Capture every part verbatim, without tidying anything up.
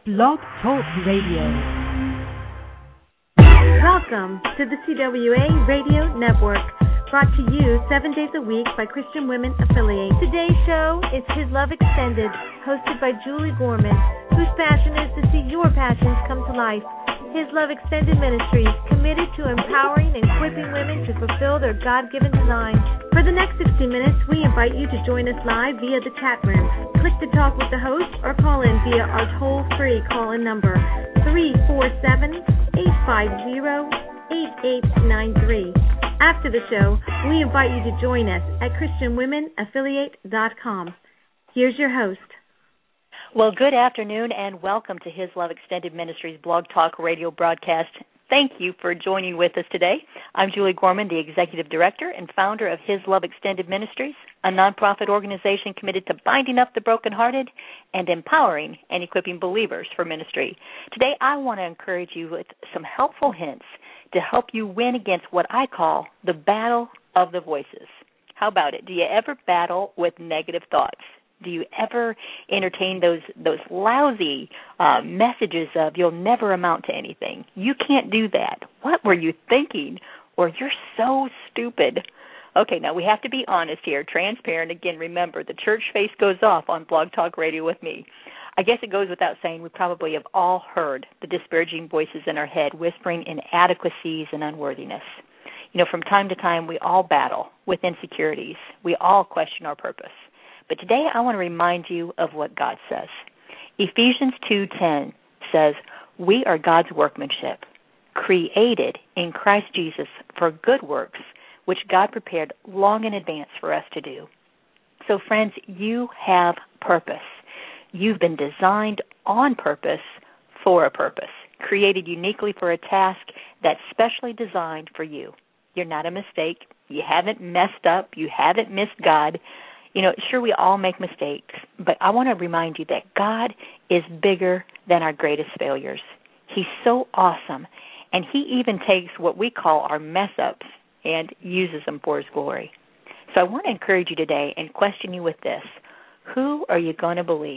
Blog Talk Radio. Welcome to the C W A Radio Network, brought to you seven days a week by Christian Women Affiliate. Today's show is His Love Extended, hosted by Julie Gorman, whose passion is to see your passions come to life. His Love Extended Ministries, committed to empowering and equipping women to fulfill their God-given design. For the next sixty minutes, we invite you to join us live via the chat room. Click to talk with the host or call in via our toll-free call-in number, three four seven, eight five zero, eight eight nine three. After the show, we invite you to join us at Christian Women Affiliate dot com. Here's your host. Well, good afternoon and welcome to His Love Extended Ministries Blog Talk Radio broadcast. Thank you for joining with us today. I'm Julie Gorman, the Executive Director and founder of His Love Extended Ministries, a nonprofit organization committed to binding up the brokenhearted and empowering and equipping believers for ministry. Today, I want to encourage you with some helpful hints to help you win against what I call the battle of the voices. How about it? Do you ever battle with negative thoughts? Do you ever entertain those those lousy uh, messages of you'll never amount to anything? You can't do that. What were you thinking? Or you're so stupid. Okay, now we have to be honest here, transparent. Again, remember, the church face goes off on Blog Talk Radio with me. I guess it goes without saying we probably have all heard the disparaging voices in our head whispering inadequacies and unworthiness. You know, from time to time, we all battle with insecurities. We all question our purpose. But today I want to remind you of what God says. Ephesians two ten says, we are God's workmanship, created in Christ Jesus for good works, which God prepared long in advance for us to do. So friends, you have purpose. You've been designed on purpose for a purpose, created uniquely for a task that's specially designed for you. You're not a mistake. You haven't messed up. You haven't missed God. You know, sure, we all make mistakes, but I want to remind you that God is bigger than our greatest failures. He's so awesome, and He even takes what we call our mess-ups and uses them for His glory. So I want to encourage you today and question you with this. Who are you going to believe?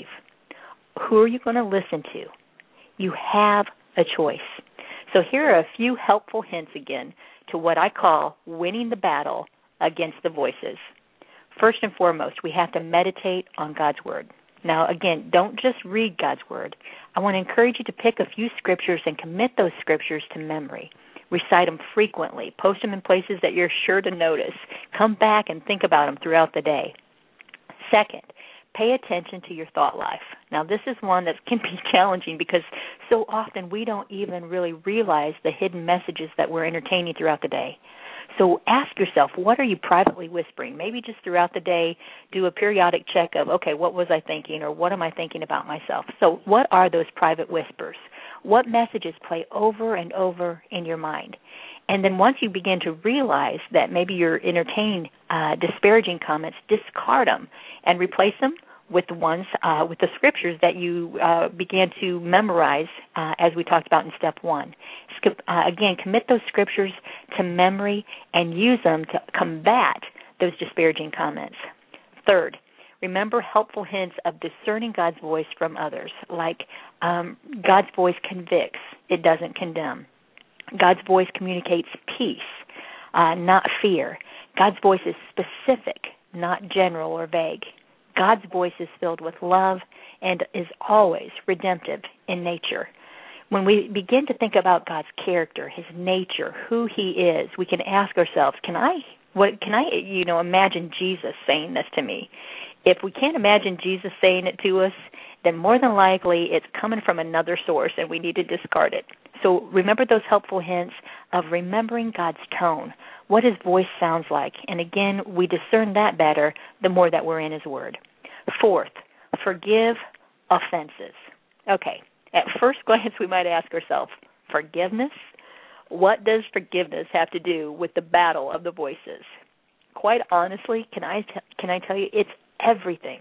Who are you going to listen to? You have a choice. So here are a few helpful hints again to what I call winning the battle against the voices. First and foremost, we have to meditate on God's Word. Now, again, don't just read God's Word. I want to encourage you to pick a few scriptures and commit those scriptures to memory. Recite them frequently. Post them in places that you're sure to notice. Come back and think about them throughout the day. Second, pay attention to your thought life. Now, this is one that can be challenging because so often we don't even really realize the hidden messages that we're entertaining throughout the day. So ask yourself, what are you privately whispering? Maybe just throughout the day, do a periodic check of, okay, what was I thinking or what am I thinking about myself? So what are those private whispers? What messages play over and over in your mind? And then once you begin to realize that maybe you're entertaining uh, disparaging comments, discard them and replace them with the ones, uh, with the scriptures that you uh, began to memorize uh, as we talked about in step one. Uh, again, commit those scriptures to memory and use them to combat those disparaging comments. Third, remember helpful hints of discerning God's voice from others, like um, God's voice convicts, it doesn't condemn. God's voice communicates peace, uh, not fear. God's voice is specific, not general or vague. God's voice is filled with love and is always redemptive in nature. When we begin to think about God's character, His nature, who He is, we can ask ourselves, can I, what, can I, you know, imagine Jesus saying this to me? If we can't imagine Jesus saying it to us, then more than likely it's coming from another source and we need to discard it. So remember those helpful hints of remembering God's tone, what His voice sounds like. And again, we discern that better the more that we're in His Word. Fourth, forgive offenses. Okay. At first glance, we might ask ourselves, forgiveness? What does forgiveness have to do with the battle of the voices? Quite honestly, can I t- can I tell you, it's everything.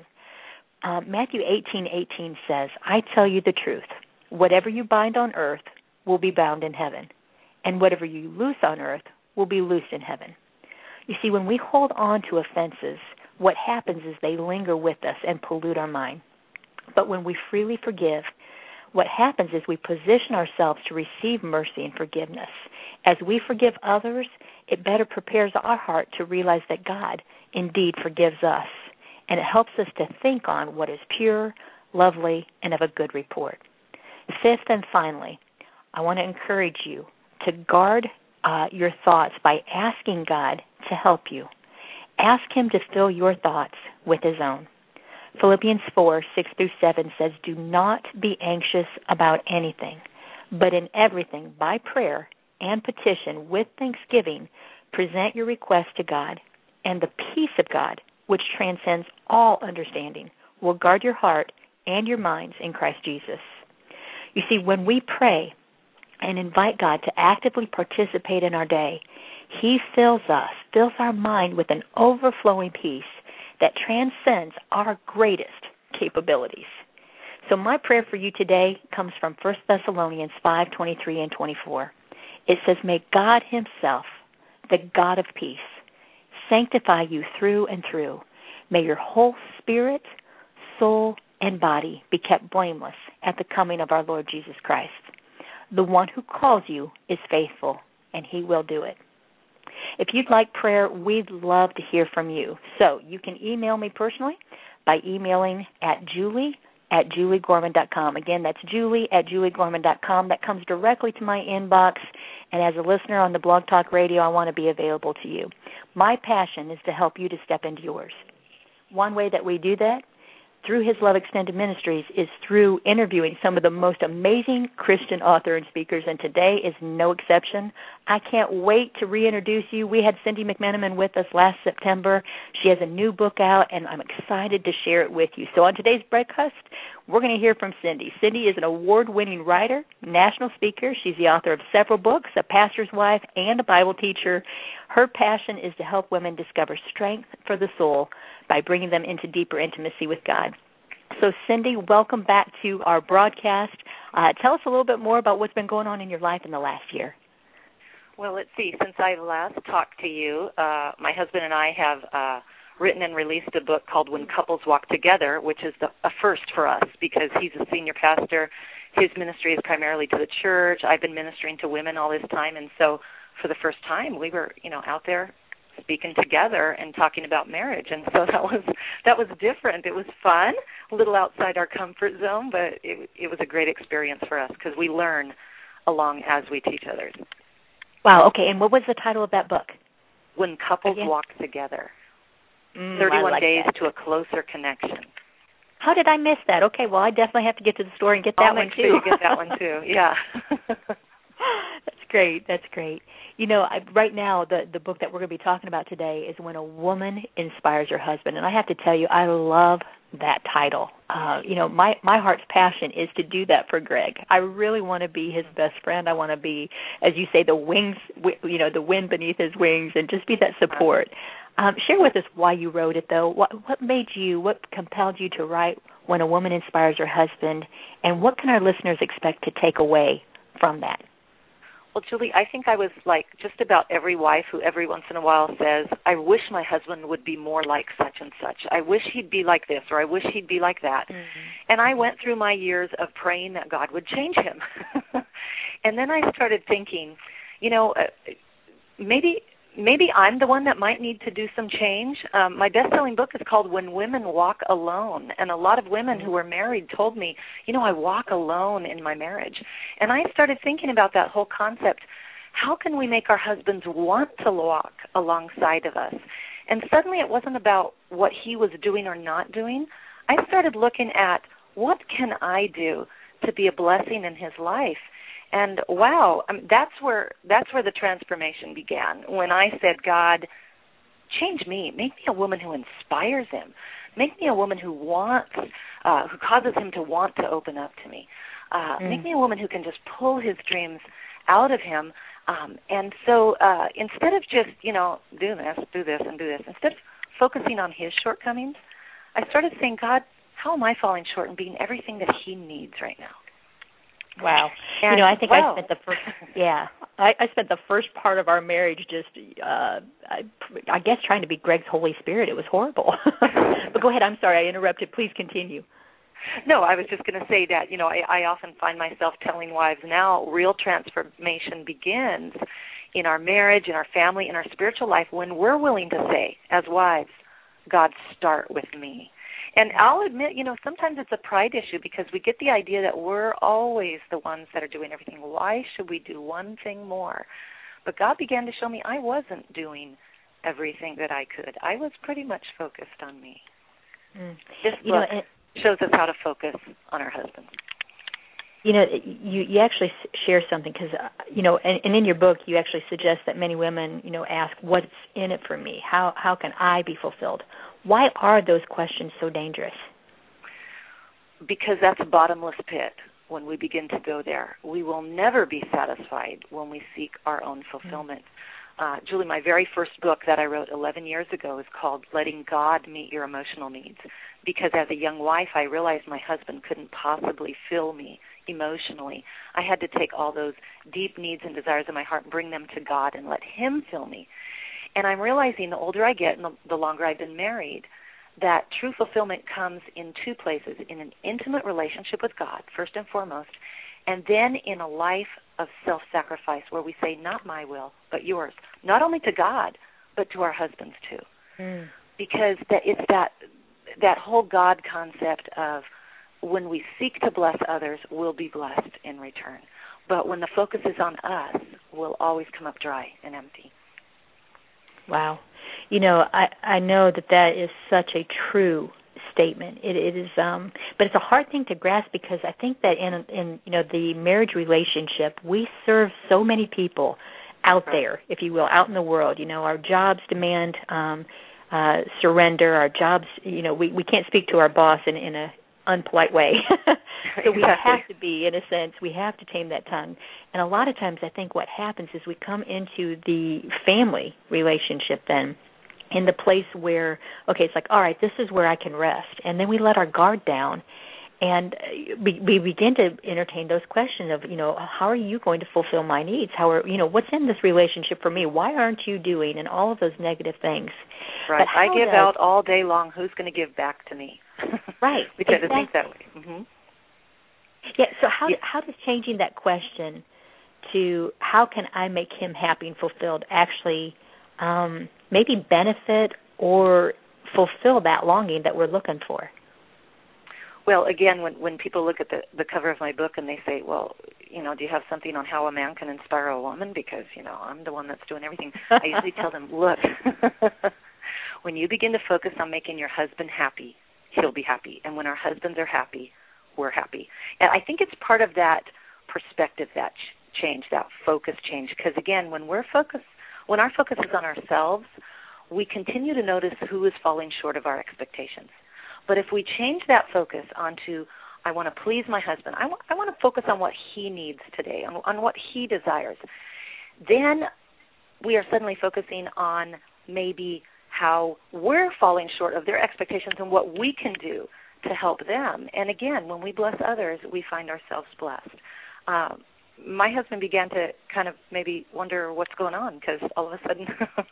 Um, Matthew eighteen eighteen says, I tell you the truth. Whatever you bind on earth will be bound in heaven, and whatever you loose on earth will be loosed in heaven. You see, when we hold on to offenses, what happens is they linger with us and pollute our mind. But when we freely forgive, what happens is we position ourselves to receive mercy and forgiveness. As we forgive others, it better prepares our heart to realize that God indeed forgives us, and it helps us to think on what is pure, lovely, and of a good report. Fifth and finally, I want to encourage you to guard uh, your thoughts by asking God to help you. Ask Him to fill your thoughts with His own. Philippians four, six through seven says, "Do not be anxious about anything, but in everything, by prayer and petition, with thanksgiving, present your requests to God, and the peace of God, which transcends all understanding, will guard your heart and your minds in Christ Jesus." You see, when we pray and invite God to actively participate in our day, He fills us, fills our mind with an overflowing peace that transcends our greatest capabilities. So my prayer for you today comes from First Thessalonians five, twenty-three and twenty-four. It says, "May God Himself, the God of peace, sanctify you through and through. May your whole spirit, soul, and body be kept blameless at the coming of our Lord Jesus Christ. The one who calls you is faithful, and He will do it." If you'd like prayer, we'd love to hear from you. So you can email me personally by emailing at julie at julie gorman dot com. Again, that's julie at julie gorman dot com. That comes directly to my inbox. And as a listener on the Blog Talk Radio, I want to be available to you. My passion is to help you to step into yours. One way that we do that through His Love Extended Ministries is through interviewing some of the most amazing Christian authors and speakers, and today is no exception. I can't wait to reintroduce you. We had Cindy McMenamin with us last September. She has a new book out, and I'm excited to share it with you. So on today's broadcast, we're going to hear from Cindy. Cindy is an award-winning writer, national speaker. She's the author of several books, a pastor's wife, and a Bible teacher. Her passion is to help women discover strength for the soul by bringing them into deeper intimacy with God. So, Cindy, welcome back to our broadcast. Uh, tell us a little bit more about what's been going on in your life in the last year. Well, let's see. Since I last talked to you, uh, my husband and I have uh, written and released a book called When Couples Walk Together, which is the, a first for us because he's a senior pastor. His ministry is primarily to the church. I've been ministering to women all this time, and so for the first time, we were, you know, out there speaking together and talking about marriage, and so that was that was different. It was fun, a little outside our comfort zone, but it, it was a great experience for us because we learn along as we teach others. Wow. Okay. And what was the title of that book? When Couples Again? Walk Together. Mm, Thirty-one like days that. to a closer connection. How did I miss that? Okay. Well, I definitely have to get to the store and get that I'll one make too. sure you get that one too. Yeah. That's great. That's great. You know, I, right now, the, the book that we're going to be talking about today is When a Woman Inspires Her Husband. And I have to tell you, I love that title. Uh, you know, my, my heart's passion is to do that for Greg. I really want to be his best friend. I want to be, as you say, the wings, you know, the wind beneath his wings and just be that support. Um, share with us why you wrote it, though. What, what made you, what compelled you to write When a Woman Inspires Her Husband, and what can our listeners expect to take away from that? Well, Julie, I think I was like just about every wife who every once in a while says, I wish my husband would be more like such and such. I wish he'd be like this, or I wish he'd be like that. Mm-hmm. And I went through my years of praying that God would change him. And then I started thinking, you know, uh, maybe maybe I'm the one that might need to do some change. Um, my best-selling book is called When Women Walk Alone, and a lot of women who were married told me, you know, I walk alone in my marriage. And I started thinking about that whole concept. How can we make our husbands want to walk alongside of us? And suddenly it wasn't about what he was doing or not doing. I started looking at what can I do to be a blessing in his life. And wow, I mean, that's where that's where the transformation began. When I said, God, change me, make me a woman who inspires him, make me a woman who wants, uh, who causes him to want to open up to me, uh, mm. make me a woman who can just pull his dreams out of him. Um, and so uh, instead of just, you know, do this, do this, and do this, instead of focusing on his shortcomings, I started saying, God, how am I falling short in being everything that he needs right now? Wow. And, you know, I think wow. I spent the first, yeah, I, I spent the first part of our marriage just, uh, I, I guess, trying to be Greg's Holy Spirit. It was horrible. But go ahead. I'm sorry. I interrupted. Please continue. No, I was just going to say that, you know, I, I often find myself telling wives now real transformation begins in our marriage, in our family, in our spiritual life when we're willing to say, as wives, God, start with me. And I'll admit, you know, sometimes it's a pride issue because we get the idea that we're always the ones that are doing everything. Why should we do one thing more? But God began to show me I wasn't doing everything that I could. I was pretty much focused on me. Mm. This book you know, it, shows us how to focus on our husbands. You know, you, you actually share something because, uh, you know, and, and in your book you actually suggest that many women, you know, ask, what's in it for me? How how can I be fulfilled? Why are those questions so dangerous? Because that's a bottomless pit when we begin to go there. We will never be satisfied when we seek our own fulfillment. Mm-hmm. Uh, Julie, my very first book that I wrote eleven years ago is called Letting God Meet Your Emotional Needs, because as a young wife I realized my husband couldn't possibly fill me emotionally. I had to take all those deep needs and desires in my heart and bring them to God and let Him fill me. And I'm realizing the older I get and the, the longer I've been married, that true fulfillment comes in two places, in an intimate relationship with God, first and foremost, and then in a life of self-sacrifice where we say, not my will, but yours, not only to God, but to our husbands too. Mm. Because that it's that that whole God concept of when we seek to bless others, we'll be blessed in return. But when the focus is on us, we'll always come up dry and empty. Wow. You know, I, I know that that is such a true statement. It, it is, um, but it's a hard thing to grasp because I think that in, in you know, the marriage relationship, we serve so many people out there, if you will, out in the world. You know, our jobs demand um, uh, surrender. Our jobs, you know, we, we can't speak to our boss in, in a unpolite way. So we exactly. have to be, in a sense, we have to tame that tongue. And a lot of times I think what happens is we come into the family relationship then in the place where, okay, it's like, all right, this is where I can rest. And then we let our guard down. And we, we begin to entertain those questions of, you know, how are you going to fulfill my needs? How are, you know, what's in this relationship for me? Why aren't you doing? And all of those negative things. Right. I give does, out all day long. Who's going to give back to me? Right. We tend exactly. to think that way. Mm-hmm. Yeah. So how yeah. how does changing that question to how can I make him happy and fulfilled actually um, maybe benefit or fulfill that longing that we're looking for? Well, again, when when people look at the, the cover of my book and they say, well, you know, do you have something on how a man can inspire a woman? Because, you know, I'm the one that's doing everything. I usually tell them, look, when you begin to focus on making your husband happy, he'll be happy. And when our husbands are happy, we're happy. And I think it's part of that perspective, that ch- change, that focus change. Because, again, when we're focused, when our focus is on ourselves, we continue to notice who is falling short of our expectations. But if we change that focus onto, I want to please my husband, I want, I want to focus on what he needs today, on, on what he desires, then we are suddenly focusing on maybe how we're falling short of their expectations and what we can do to help them. And again, when we bless others, we find ourselves blessed. Um, my husband began to kind of maybe wonder what's going on because all of a sudden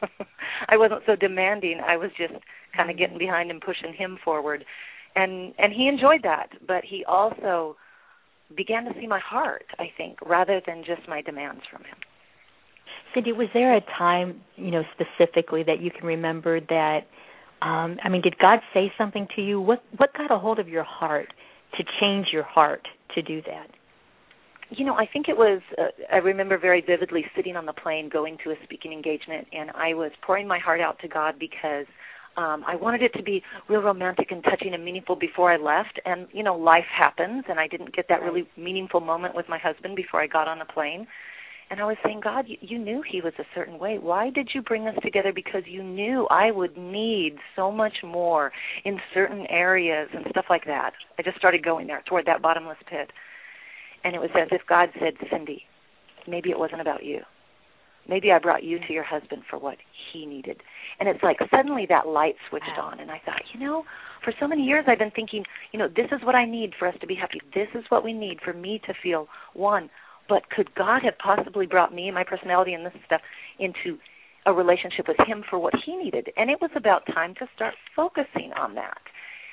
I wasn't so demanding. I was just kind of getting behind and pushing him forward. And and he enjoyed that, but he also began to see my heart, I think, rather than just my demands from him. Cindy, was there a time, you know, specifically that you can remember that, um, I mean, did God say something to you? What what got a hold of your heart to change your heart to do that? You know, I think it was, uh, I remember very vividly sitting on the plane going to a speaking engagement, and I was pouring my heart out to God because um, I wanted it to be real romantic and touching and meaningful before I left. And, you know, life happens, and I didn't get that really meaningful moment with my husband before I got on the plane. And I was saying, God, you, you knew he was a certain way. Why did you bring us together? Because you knew I would need so much more in certain areas and stuff like that. I just started going there toward that bottomless pit. And it was as if God said, Cindy, maybe it wasn't about you. Maybe I brought you to your husband for what he needed. And it's like suddenly that light switched wow. on. And I thought, you know, for so many years I've been thinking, you know, this is what I need for us to be happy. This is what we need for me to feel one. But could God have possibly brought me and my personality and this stuff into a relationship with him for what he needed? And it was about time to start focusing on that.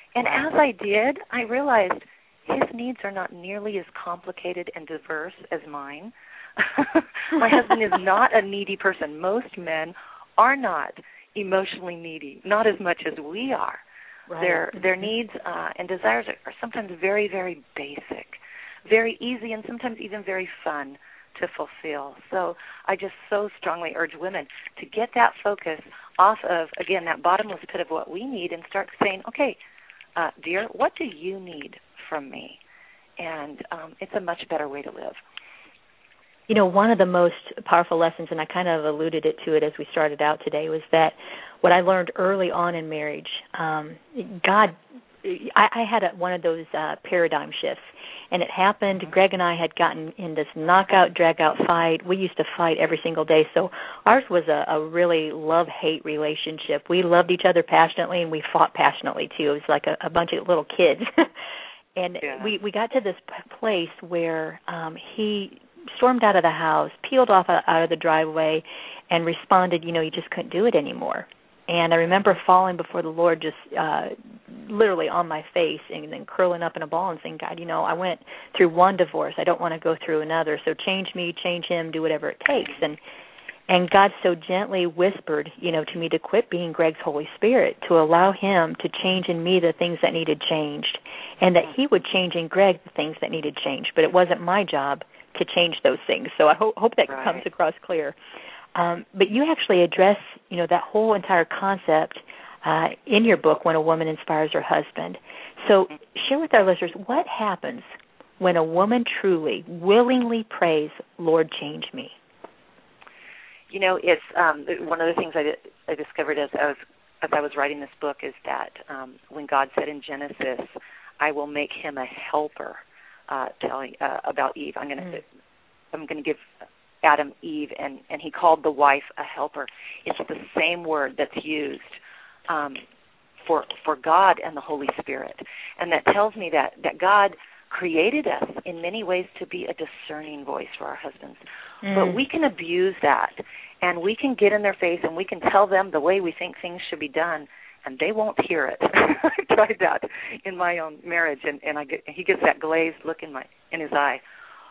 And as I did, I realized his needs are not nearly as complicated and diverse as mine. My husband is not a needy person. Most men are not emotionally needy, not as much as we are. Right. Their their needs uh, and desires are, are sometimes very, very basic, very easy, and sometimes even very fun to fulfill. So I just so strongly urge women to get that focus off of, again, that bottomless pit of what we need and start saying, okay, uh, dear, what do you need from me? And um, it's a much better way to live. You know, one of the most powerful lessons, and I kind of alluded it to it as we started out today, was that what I learned early on in marriage, um, God, I, I had a, one of those uh, paradigm shifts, and it happened. Greg and I had gotten in this knockout, drag-out fight. We used to fight every single day, so ours was a, a really love-hate relationship. We loved each other passionately, and we fought passionately, too. It was like a, a bunch of little kids. and yeah. we, we got to this p- place where um, he stormed out of the house, peeled off out of the driveway, and responded, you know, you just couldn't do it anymore. And I remember falling before the Lord just uh, literally on my face and then curling up in a ball and saying, God, you know, I went through one divorce. I don't want to go through another. So change me, change him, do whatever it takes. And and God so gently whispered, you know, to me to quit being Greg's Holy Spirit, to allow him to change in me the things that needed changed, and that he would change in Greg the things that needed changed. But it wasn't my job to change those things. So I hope, hope that right. comes across clear. Um, but you actually address, you know, that whole entire concept uh, in your book, When a Woman Inspires Her Husband. So share with our listeners, what happens when a woman truly, willingly prays, Lord, change me? You know, it's um, one of the things I, di- I discovered as I was as I was writing this book is that um, when God said in Genesis, I will make him a helper, uh, telling uh, about Eve. I'm going to mm. I'm going to give Adam Eve, and, and he called the wife a helper. It's the same word that's used um, for for God and the Holy Spirit, and that tells me that that God created us in many ways to be a discerning voice for our husbands. Mm. But we can abuse that, and we can get in their face, and we can tell them the way we think things should be done, and they won't hear it. I tried that in my own marriage, and, and I get, he gets that glazed look in my in his eye.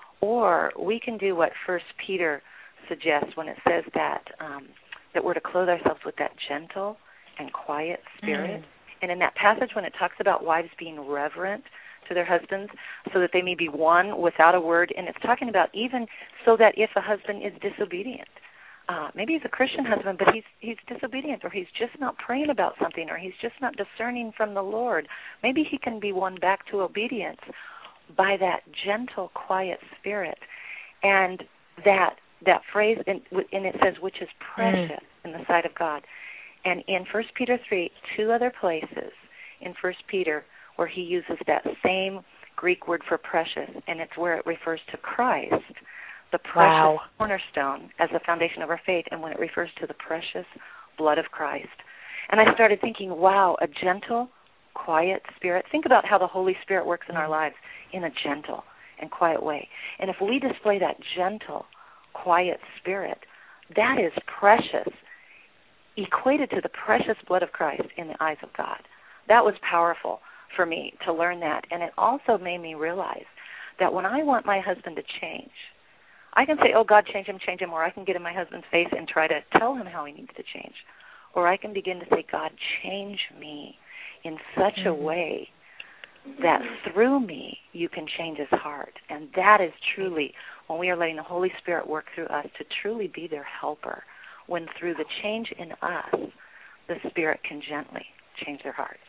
Or we can do what First Peter suggests when it says that um, that we're to clothe ourselves with that gentle and quiet spirit. Mm. And in that passage when it talks about wives being reverent to their husbands so that they may be one without a word, and it's talking about even so that if a husband is disobedient, uh, maybe he's a Christian husband, but he's he's disobedient, or he's just not praying about something, or he's just not discerning from the Lord, maybe he can be won back to obedience by that gentle, quiet spirit. And that that phrase, and it says, which is precious mm. in the sight of God. And in First Peter three, two other places in First Peter where he uses that same Greek word for precious, and it's where it refers to Christ, the precious wow. cornerstone as the foundation of our faith, and when it refers to the precious blood of Christ. And I started thinking, wow, a gentle, quiet spirit. Think about how the Holy Spirit works in our lives in a gentle and quiet way. And if we display that gentle, quiet spirit, that is precious, equated to the precious blood of Christ in the eyes of God. That was powerful for me to learn that. And it also made me realize that when I want my husband to change, I can say, oh, God, change him, change him, or I can get in my husband's face and try to tell him how he needs to change. Or I can begin to say, God, change me in such mm-hmm. a way that through me you can change his heart. And that is truly when we are letting the Holy Spirit work through us to truly be their helper, when through the change in us, the Spirit can gently change their hearts.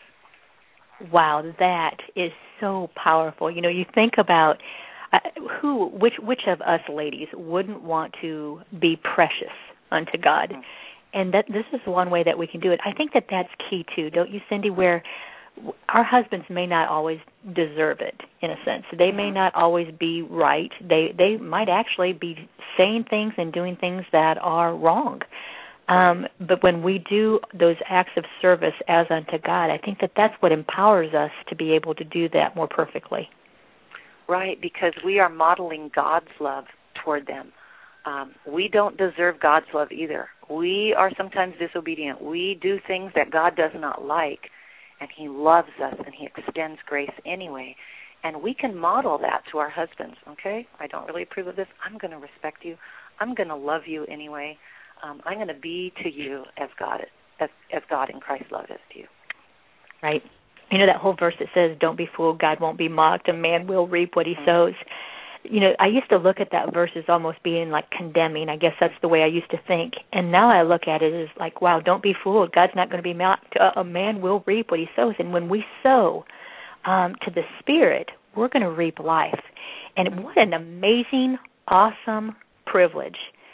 Wow, that is so powerful. You know, you think about uh, who, which, which of us ladies wouldn't want to be precious unto God? Mm-hmm. And that this is one way that we can do it. I think that that's key, too, don't you, Cindy, where our husbands may not always deserve it, in a sense. They mm-hmm. may not always be right. They they might actually be saying things and doing things that are wrong. Um, but when we do those acts of service as unto God, I think that that's what empowers us to be able to do that more perfectly. Right, because we are modeling God's love toward them. Um, we don't deserve God's love either. We are sometimes disobedient. We do things that God does not like. and he loves us, and he extends grace anyway. And we can model that to our husbands, okay? I don't really approve of this. I'm going to respect you. I'm going to love you anyway. Um, I'm going to be to you as God as, as God in Christ loved us to you. Right. You know that whole verse that says, don't be fooled, God won't be mocked, a man will reap what he mm-hmm. sows. You know, I used to look at that verse as almost being like condemning. I guess that's the way I used to think. And now I look at it as like, wow, don't be fooled. God's not going to be mocked. A man will reap what he sows. And when we sow um, to the Spirit, we're going to reap life. And what an amazing, awesome privilege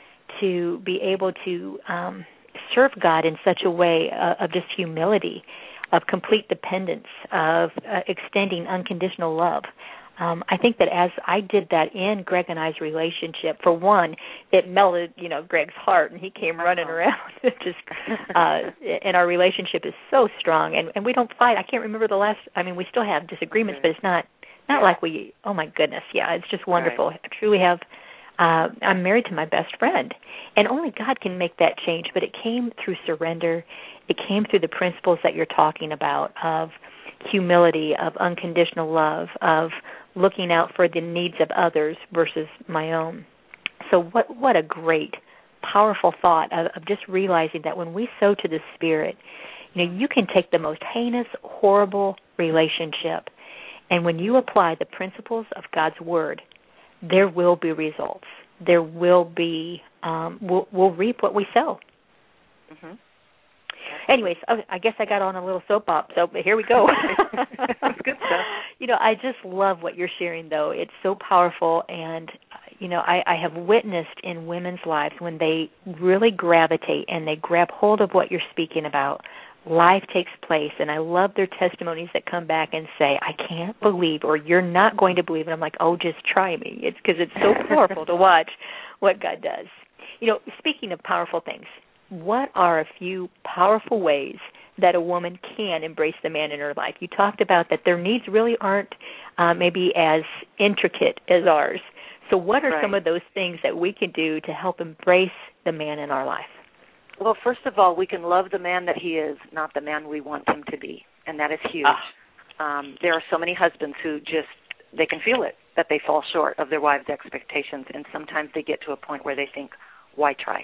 to be able to um, serve God in such a way uh, of just humility, of complete dependence, of uh, extending unconditional love. Um, I think that as I did that in Greg and I's relationship, for one, it melted, you know, Greg's heart, and he came running around. Just, uh, and our relationship is so strong, and, and we don't fight. I can't remember the last. I mean, we still have disagreements, but it's not not like we. Oh my goodness, yeah, it's just wonderful. Right. I truly have. Uh, I'm married to my best friend, and only God can make that change. But it came through surrender. It came through the principles that you're talking about of humility, of unconditional love, of looking out for the needs of others versus my own. So what what a great, powerful thought of, of just realizing that when we sow to the Spirit, you know, you can take the most heinous, horrible relationship, and when you apply the principles of God's Word, there will be results. There will be, um, we'll, we'll reap what we sow. Mm-hmm. Anyways, I guess I got on a little soapbox, so here we go. That's good stuff. You know, I just love what you're sharing, though. It's so powerful, and, you know, I, I have witnessed in women's lives when they really gravitate and they grab hold of what you're speaking about, life takes place, and I love their testimonies that come back and say, I can't believe, or you're not going to believe, and I'm like, oh, just try me. It's because it's so powerful to watch what God does. You know, speaking of powerful things, what are a few powerful ways that a woman can embrace the man in her life? You talked about that their needs really aren't uh, maybe as intricate as ours. So what are right. some of those things that we can do to help embrace the man in our life? Well, first of all, we can love the man that he is, not the man we want him to be, and that is huge. Ah. Um, there are so many husbands who just, they can feel it, that they fall short of their wives' expectations, and sometimes they get to a point where they think, why try?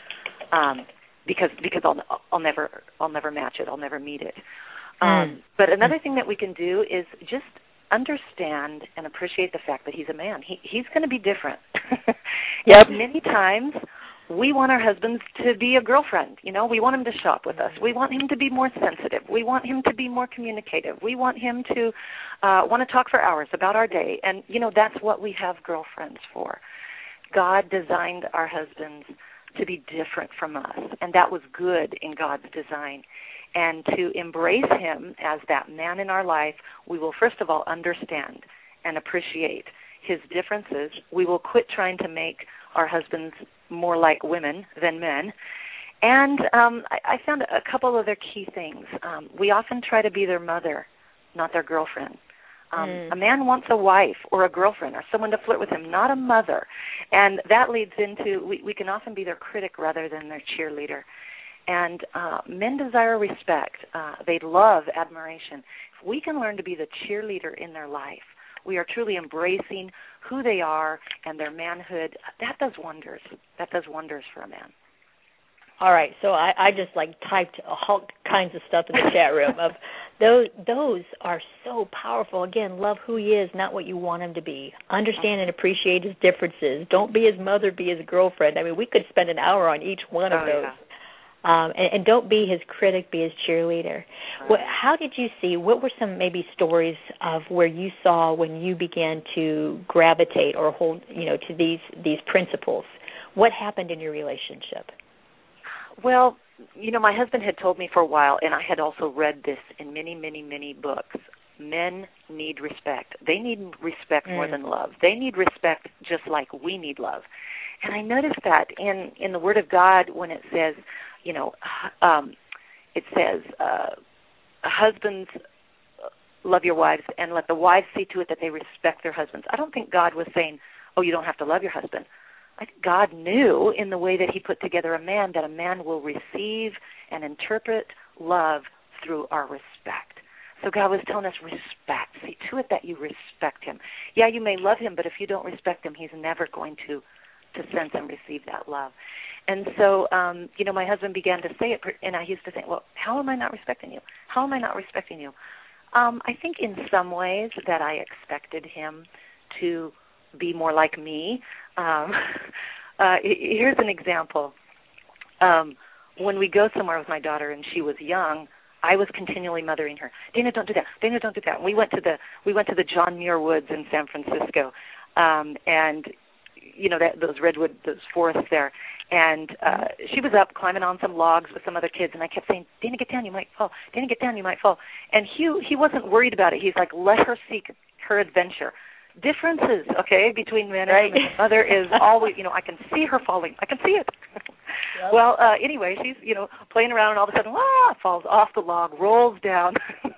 Um, because because I'll I'll never I'll never match it. I'll never meet it. Um, mm. But another thing that we can do is just understand and appreciate the fact that he's a man. He he's going to be different. Yep. Many times we want our husbands to be a girlfriend. You know, we want him to shop with us. We want him to be more sensitive. We want him to be more communicative. We want him to uh, want to talk for hours about our day. And you know, that's what we have girlfriends for. God designed our husbands to be different from us, and that was good in God's design. And to embrace him as that man in our life, we will first of all understand and appreciate his differences. We will quit trying to make our husbands more like women than men. And um, I, I found a couple other key things. Um, we often try to be their mother, not their girlfriend. Um, mm. A man wants a wife or a girlfriend or someone to flirt with him, not a mother. And that leads into, we, we can often be their critic rather than their cheerleader. And uh, men desire respect. Uh, they love admiration. If we can learn to be the cheerleader in their life, we are truly embracing who they are and their manhood. That does wonders. That does wonders for a man. All right, so I, I just like typed all kinds of stuff in the chat room. Of those, those are so powerful. Again, love who he is, not what you want him to be. Understand and appreciate his differences. Don't be his mother, be his girlfriend. I mean, we could spend an hour on each one of oh, those. Yeah. Um, and, and don't be his critic, be his cheerleader. Right. What, how did you see, what were some maybe stories of where you saw when you began to gravitate or hold, you know, to these, these principles? What happened in your relationship? Well, you know, my husband had told me for a while, and I had also read this in many, many, many books. Men need respect. They need respect mm. more than love. They need respect just like we need love. And I noticed that in, in the Word of God when it says, you know, um, it says, uh, husbands, love your wives, and let the wives see to it that they respect their husbands. I don't think God was saying, oh, you don't have to love your husband. I think God knew in the way that he put together a man that a man will receive and interpret love through our respect. So God was telling us respect. See to it that you respect him. Yeah, you may love him, but if you don't respect him, he's never going to, to sense and receive that love. And so, um, you know, my husband began to say it, and I used to think, well, how am I not respecting you? How am I not respecting you? Um, I think in some ways that I expected him to be more like me. Um, uh, here's an example. Um, when we go somewhere with my daughter and she was young, I was continually mothering her. Dana, don't do that. Dana, don't do that. And we went to the we went to the John Muir Woods in San Francisco, um, and you know that those redwood those forests there. And uh, she was up climbing on some logs with some other kids, and I kept saying, Dana, get down, you might fall. Dana, get down, you might fall. And Hugh, he wasn't worried about it. He's like, let her seek her adventure. Differences, okay, between men and women. Mother is always, you know, I can see her falling. I can see it. Yep. Well, uh, anyway, she's, you know, playing around, and all of a sudden, ah, falls off the log, rolls down.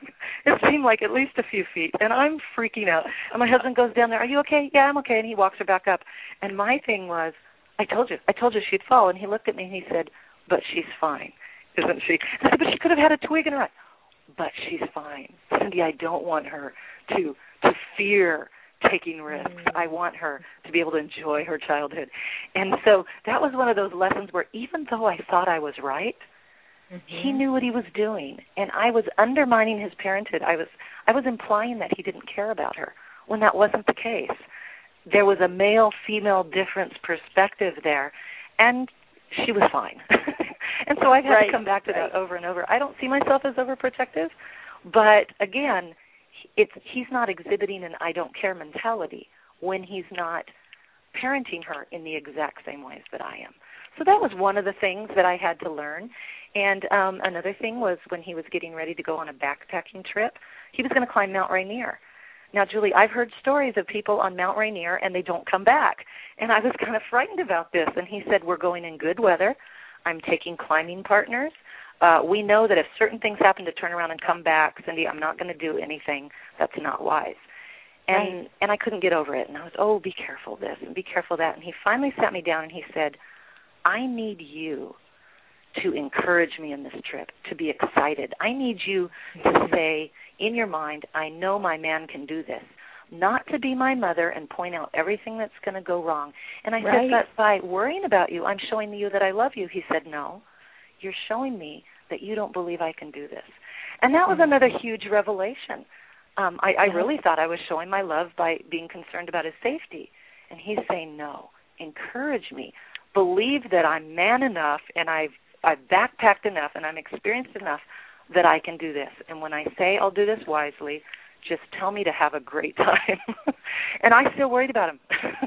It seemed like at least a few feet, and I'm freaking out. And my husband goes down there, are you okay? Yeah, I'm okay. And he walks her back up. And my thing was, I told you, I told you she'd fall. And he looked at me and he said, but she's fine, isn't she? I said, but she could have had a twig in her eye. But she's fine. Cindy, I don't want her to to fear taking risks. Mm-hmm. I want her to be able to enjoy her childhood. And so that was one of those lessons where even though I thought I was right, mm-hmm. he knew what he was doing. And I was undermining his parenthood. I was I was implying that he didn't care about her when that wasn't the case. There was a male-female difference perspective there, and she was fine. And so I've had right, to come back to right. that over and over. I don't see myself as overprotective, but again, it's, he's not exhibiting an I don't care mentality when he's not parenting her in the exact same ways that I am. So that was one of the things that I had to learn. And um, another thing was when he was getting ready to go on a backpacking trip, he was going to climb Mount Rainier. Now, Julie, I've heard stories of people on Mount Rainier and they don't come back. And I was kind of frightened about this. And he said, we're going in good weather. I'm taking climbing partners. Uh, we know that if certain things happen to turn around and come back, Cindy, I'm not going to do anything that's not wise. And right. and I couldn't get over it. And I was, oh, be careful this and be careful that. And he finally sat me down and he said, I need you to encourage me in this trip, to be excited. I need you to say in your mind, I know my man can do this. Not to be my mother and point out everything that's going to go wrong. And I right. said, but by worrying about you, I'm showing you that I love you. He said, no, you're showing me that you don't believe I can do this. And that was mm-hmm. another huge revelation. Um, I, I really thought I was showing my love by being concerned about his safety. And he's saying, no, encourage me. Believe that I'm man enough and I've, I've backpacked enough and I'm experienced enough that I can do this. And when I say I'll do this wisely, just tell me to have a great time. And I still worried about him.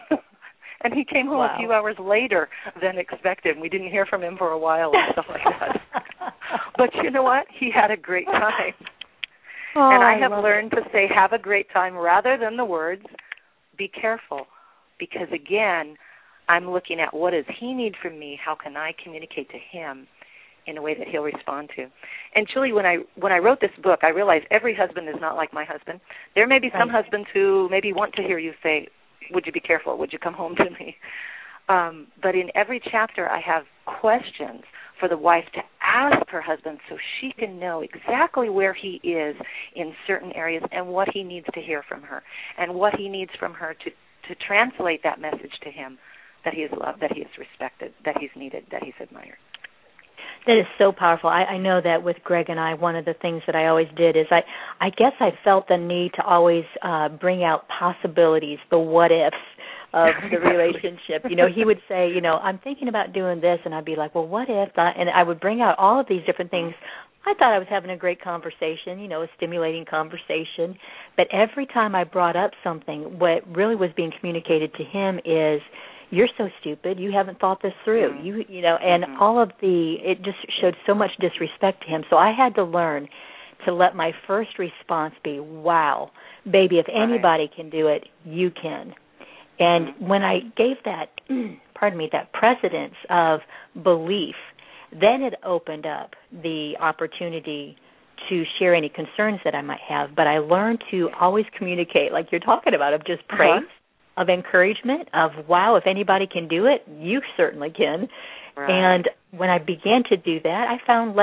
And he came home wow. a few hours later than expected. We didn't hear from him for a while and stuff like that. But you know what? He had a great time. Oh, and I have I learned it. to say have a great time rather than the words, be careful. Because, again, I'm looking at what does he need from me? How can I communicate to him in a way that he'll respond to? And, Julie, when I when I wrote this book, I realized every husband is not like my husband. There may be some right. husbands who maybe want to hear you say, would you be careful? Would you come home to me? Um, but in every chapter, I have questions for the wife to ask her husband so she can know exactly where he is in certain areas and what he needs to hear from her and what he needs from her to, to translate that message to him, that he is loved, that he is respected, that he's needed, that he's admired. That is so powerful. I, I know that with Greg and I, one of the things that I always did is I, I guess I felt the need to always uh, bring out possibilities, the what-ifs of the relationship. You know, he would say, you know, I'm thinking about doing this, and I'd be like, well, what if? And I would bring out all of these different things. I thought I was having a great conversation, you know, a stimulating conversation. But every time I brought up something, what really was being communicated to him is, you're so stupid, you haven't thought this through. Mm-hmm. You you know, and mm-hmm. all of the, it just showed so much disrespect to him. So I had to learn to let my first response be, wow, baby, if anybody right. can do it, you can. And mm-hmm. when I gave that, pardon me, that precedence of belief, then it opened up the opportunity to share any concerns that I might have. But I learned to always communicate, like you're talking about, of just praise. Uh-huh. Of encouragement, of, wow, if anybody can do it, you certainly can. Right. And when I began to do that, I found less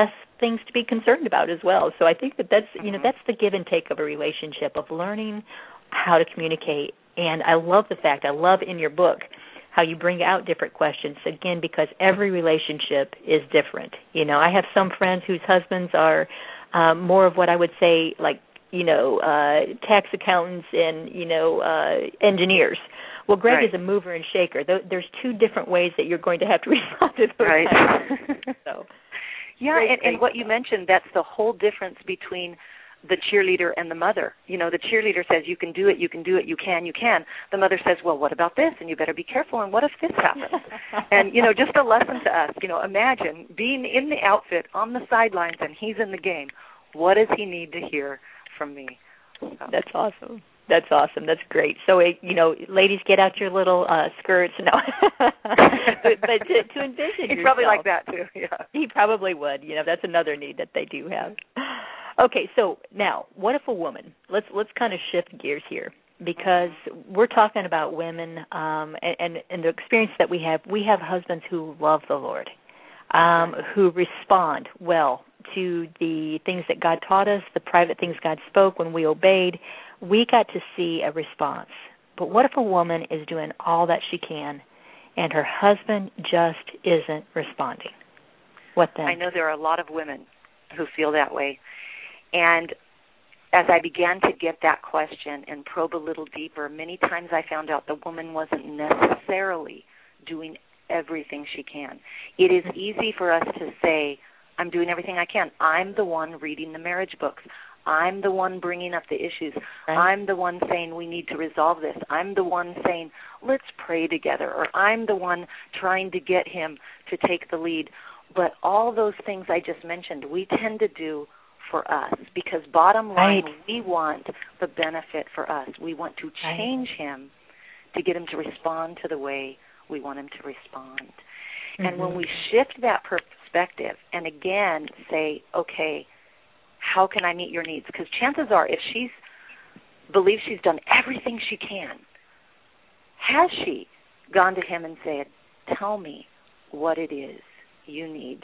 things to be concerned about as well. So I think that that's, you know, that's the give and take of a relationship, of learning how to communicate. And I love the fact, I love in your book how you bring out different questions, again, because every relationship is different. You know, I have some friends whose husbands are um, more of what I would say, like, you know, uh, tax accountants and, you know, uh, engineers. Well, Greg right. is a mover and shaker. There's two different ways that you're going to have to respond to those. Right. so, yeah, great, and, great. and what you mentioned, that's the whole difference between the cheerleader and the mother. You know, the cheerleader says, you can do it, you can do it, you can, you can. The mother says, well, what about this? And you better be careful, and what if this happens? And, you know, just a lesson to us, you know, imagine being in the outfit on the sidelines and he's in the game. What does he need to hear from me? So. That's awesome. That's awesome. That's great. So, it, you know, ladies, get out your little uh, skirts. No. but, but to, to envision He'd yourself. probably like that, too, yeah. He probably would. You know, that's another need that they do have. Okay, so now, what if a woman, let's let's kind of shift gears here, because we're talking about women um, and, and, and the experience that we have. We have husbands who love the Lord, um, who respond well to the things that God taught us, the private things God spoke when we obeyed. We got to see a response. But what if a woman is doing all that she can and her husband just isn't responding? What then? I know there are a lot of women who feel that way. And as I began to get that question and probe a little deeper, many times I found out the woman wasn't necessarily doing everything she can. It is easy for us to say, I'm doing everything I can. I'm the one reading the marriage books. I'm the one bringing up the issues. Right. I'm the one saying we need to resolve this. I'm the one saying, let's pray together. Or I'm the one trying to get him to take the lead. But all those things I just mentioned, we tend to do for us, because bottom line, right. we want the benefit for us. We want to change right. him to get him to respond to the way we want him to respond. Mm-hmm. And when we shift that perspective and again say, okay, how can I meet your needs? Because chances are if she's believes she's done everything she can, has she gone to him and said, tell me what it is you need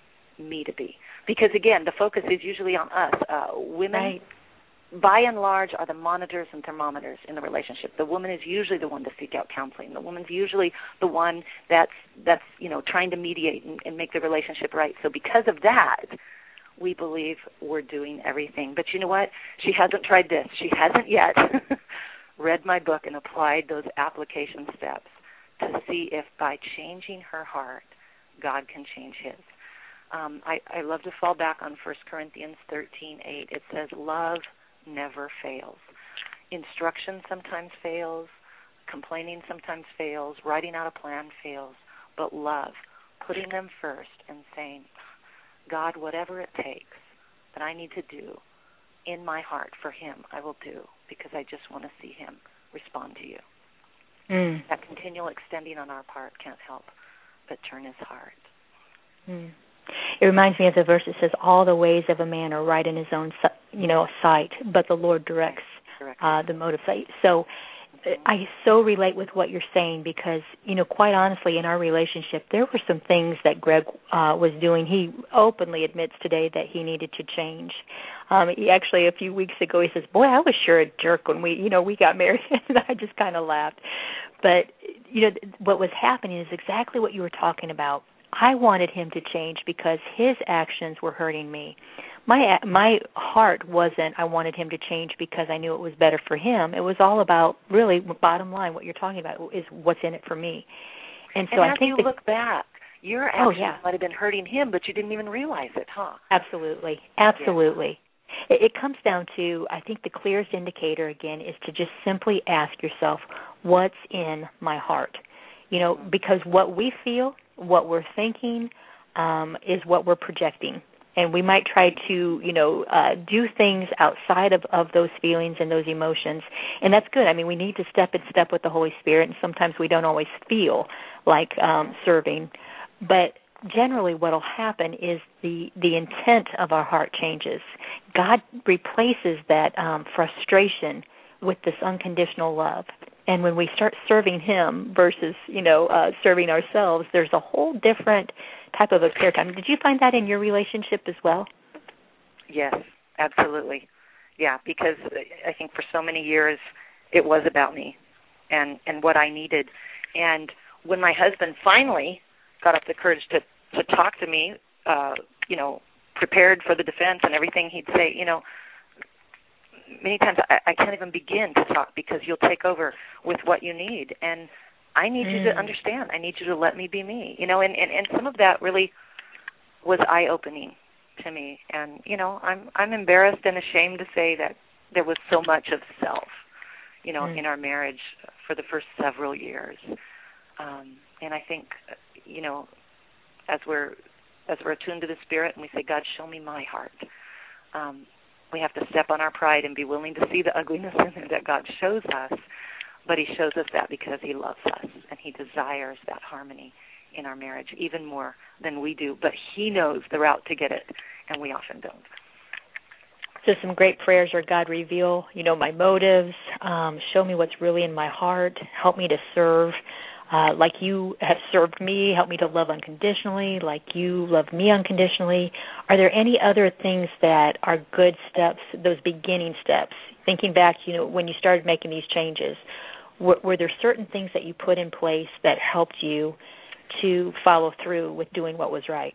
me to be? Because, again, the focus is usually on us. Uh, women, right. by and large, are the monitors and thermometers in the relationship. The woman is usually the one to seek out counseling. The woman's usually the one that's, that's you know, trying to mediate and, and make the relationship right. So because of that, we believe we're doing everything. But you know what? She hasn't tried this. She hasn't yet read my book and applied those application steps to see if by changing her heart, God can change his. Um, I, I love to fall back on First Corinthians thirteen eight. It says, love never fails. Instruction sometimes fails. Complaining sometimes fails. Writing out a plan fails. But love, putting them first and saying, God, whatever it takes that I need to do in my heart for him, I will do, because I just want to see him respond to you. Mm. That continual extending on our part can't help but turn his heart. Mm. It reminds me of the verse that says, all the ways of a man are right in his own, you know, sight, but the Lord directs uh, the motive. So I so relate with what you're saying because, you know, quite honestly, in our relationship, there were some things that Greg uh, was doing. He openly admits today that he needed to change. Um, he actually, a few weeks ago, he says, boy, I was sure a jerk when we, you know, we got married. And I just kind of laughed. But, you know, what was happening is exactly what you were talking about. I wanted him to change because his actions were hurting me. My my heart wasn't, I wanted him to change because I knew it was better for him. It was all about, really, bottom line, what you're talking about is what's in it for me. And so and I think you the, look back, your actions oh, yeah. might have been hurting him, but you didn't even realize it, huh? Absolutely, absolutely. Yeah. It, it comes down to, I think the clearest indicator, again, is to just simply ask yourself, what's in my heart? You know, because what we feel, what we're thinking, um, is what we're projecting. And we might try to, you know, uh, do things outside of, of those feelings and those emotions. And that's good. I mean, we need to step in step with the Holy Spirit, and sometimes we don't always feel like um, serving. But generally what will happen is the, the intent of our heart changes. God replaces that um, frustration with this unconditional love. And when we start serving him versus, you know, uh, serving ourselves, there's a whole different type of a care time. Did you find that in your relationship as well? Yes, absolutely. Yeah, because I think for so many years it was about me and, and what I needed. And when my husband finally got up the courage to, to talk to me, uh, you know, prepared for the defense and everything, he'd say, you know, many times I, I can't even begin to talk because you'll take over with what you need. And I need mm. you to understand. I need you to let me be me. You know, and, and, and some of that really was eye-opening to me. And, you know, I'm I'm embarrassed and ashamed to say that there was so much of self, you know, mm. in our marriage for the first several years. Um, and I think, you know, as we're as we're attuned to the Spirit and we say, God, show me my heart, um, we have to step on our pride and be willing to see the ugliness in there that God shows us, but he shows us that because he loves us and he desires that harmony in our marriage even more than we do, but he knows the route to get it, and we often don't. So some great prayers are, God, reveal, you know, my motives, um, show me what's really in my heart, help me to serve uh, like you have served me, help me to love unconditionally, like you love me unconditionally. Are there any other things that are good steps, those beginning steps? Thinking back, you know, when you started making these changes, were, were there certain things that you put in place that helped you to follow through with doing what was right?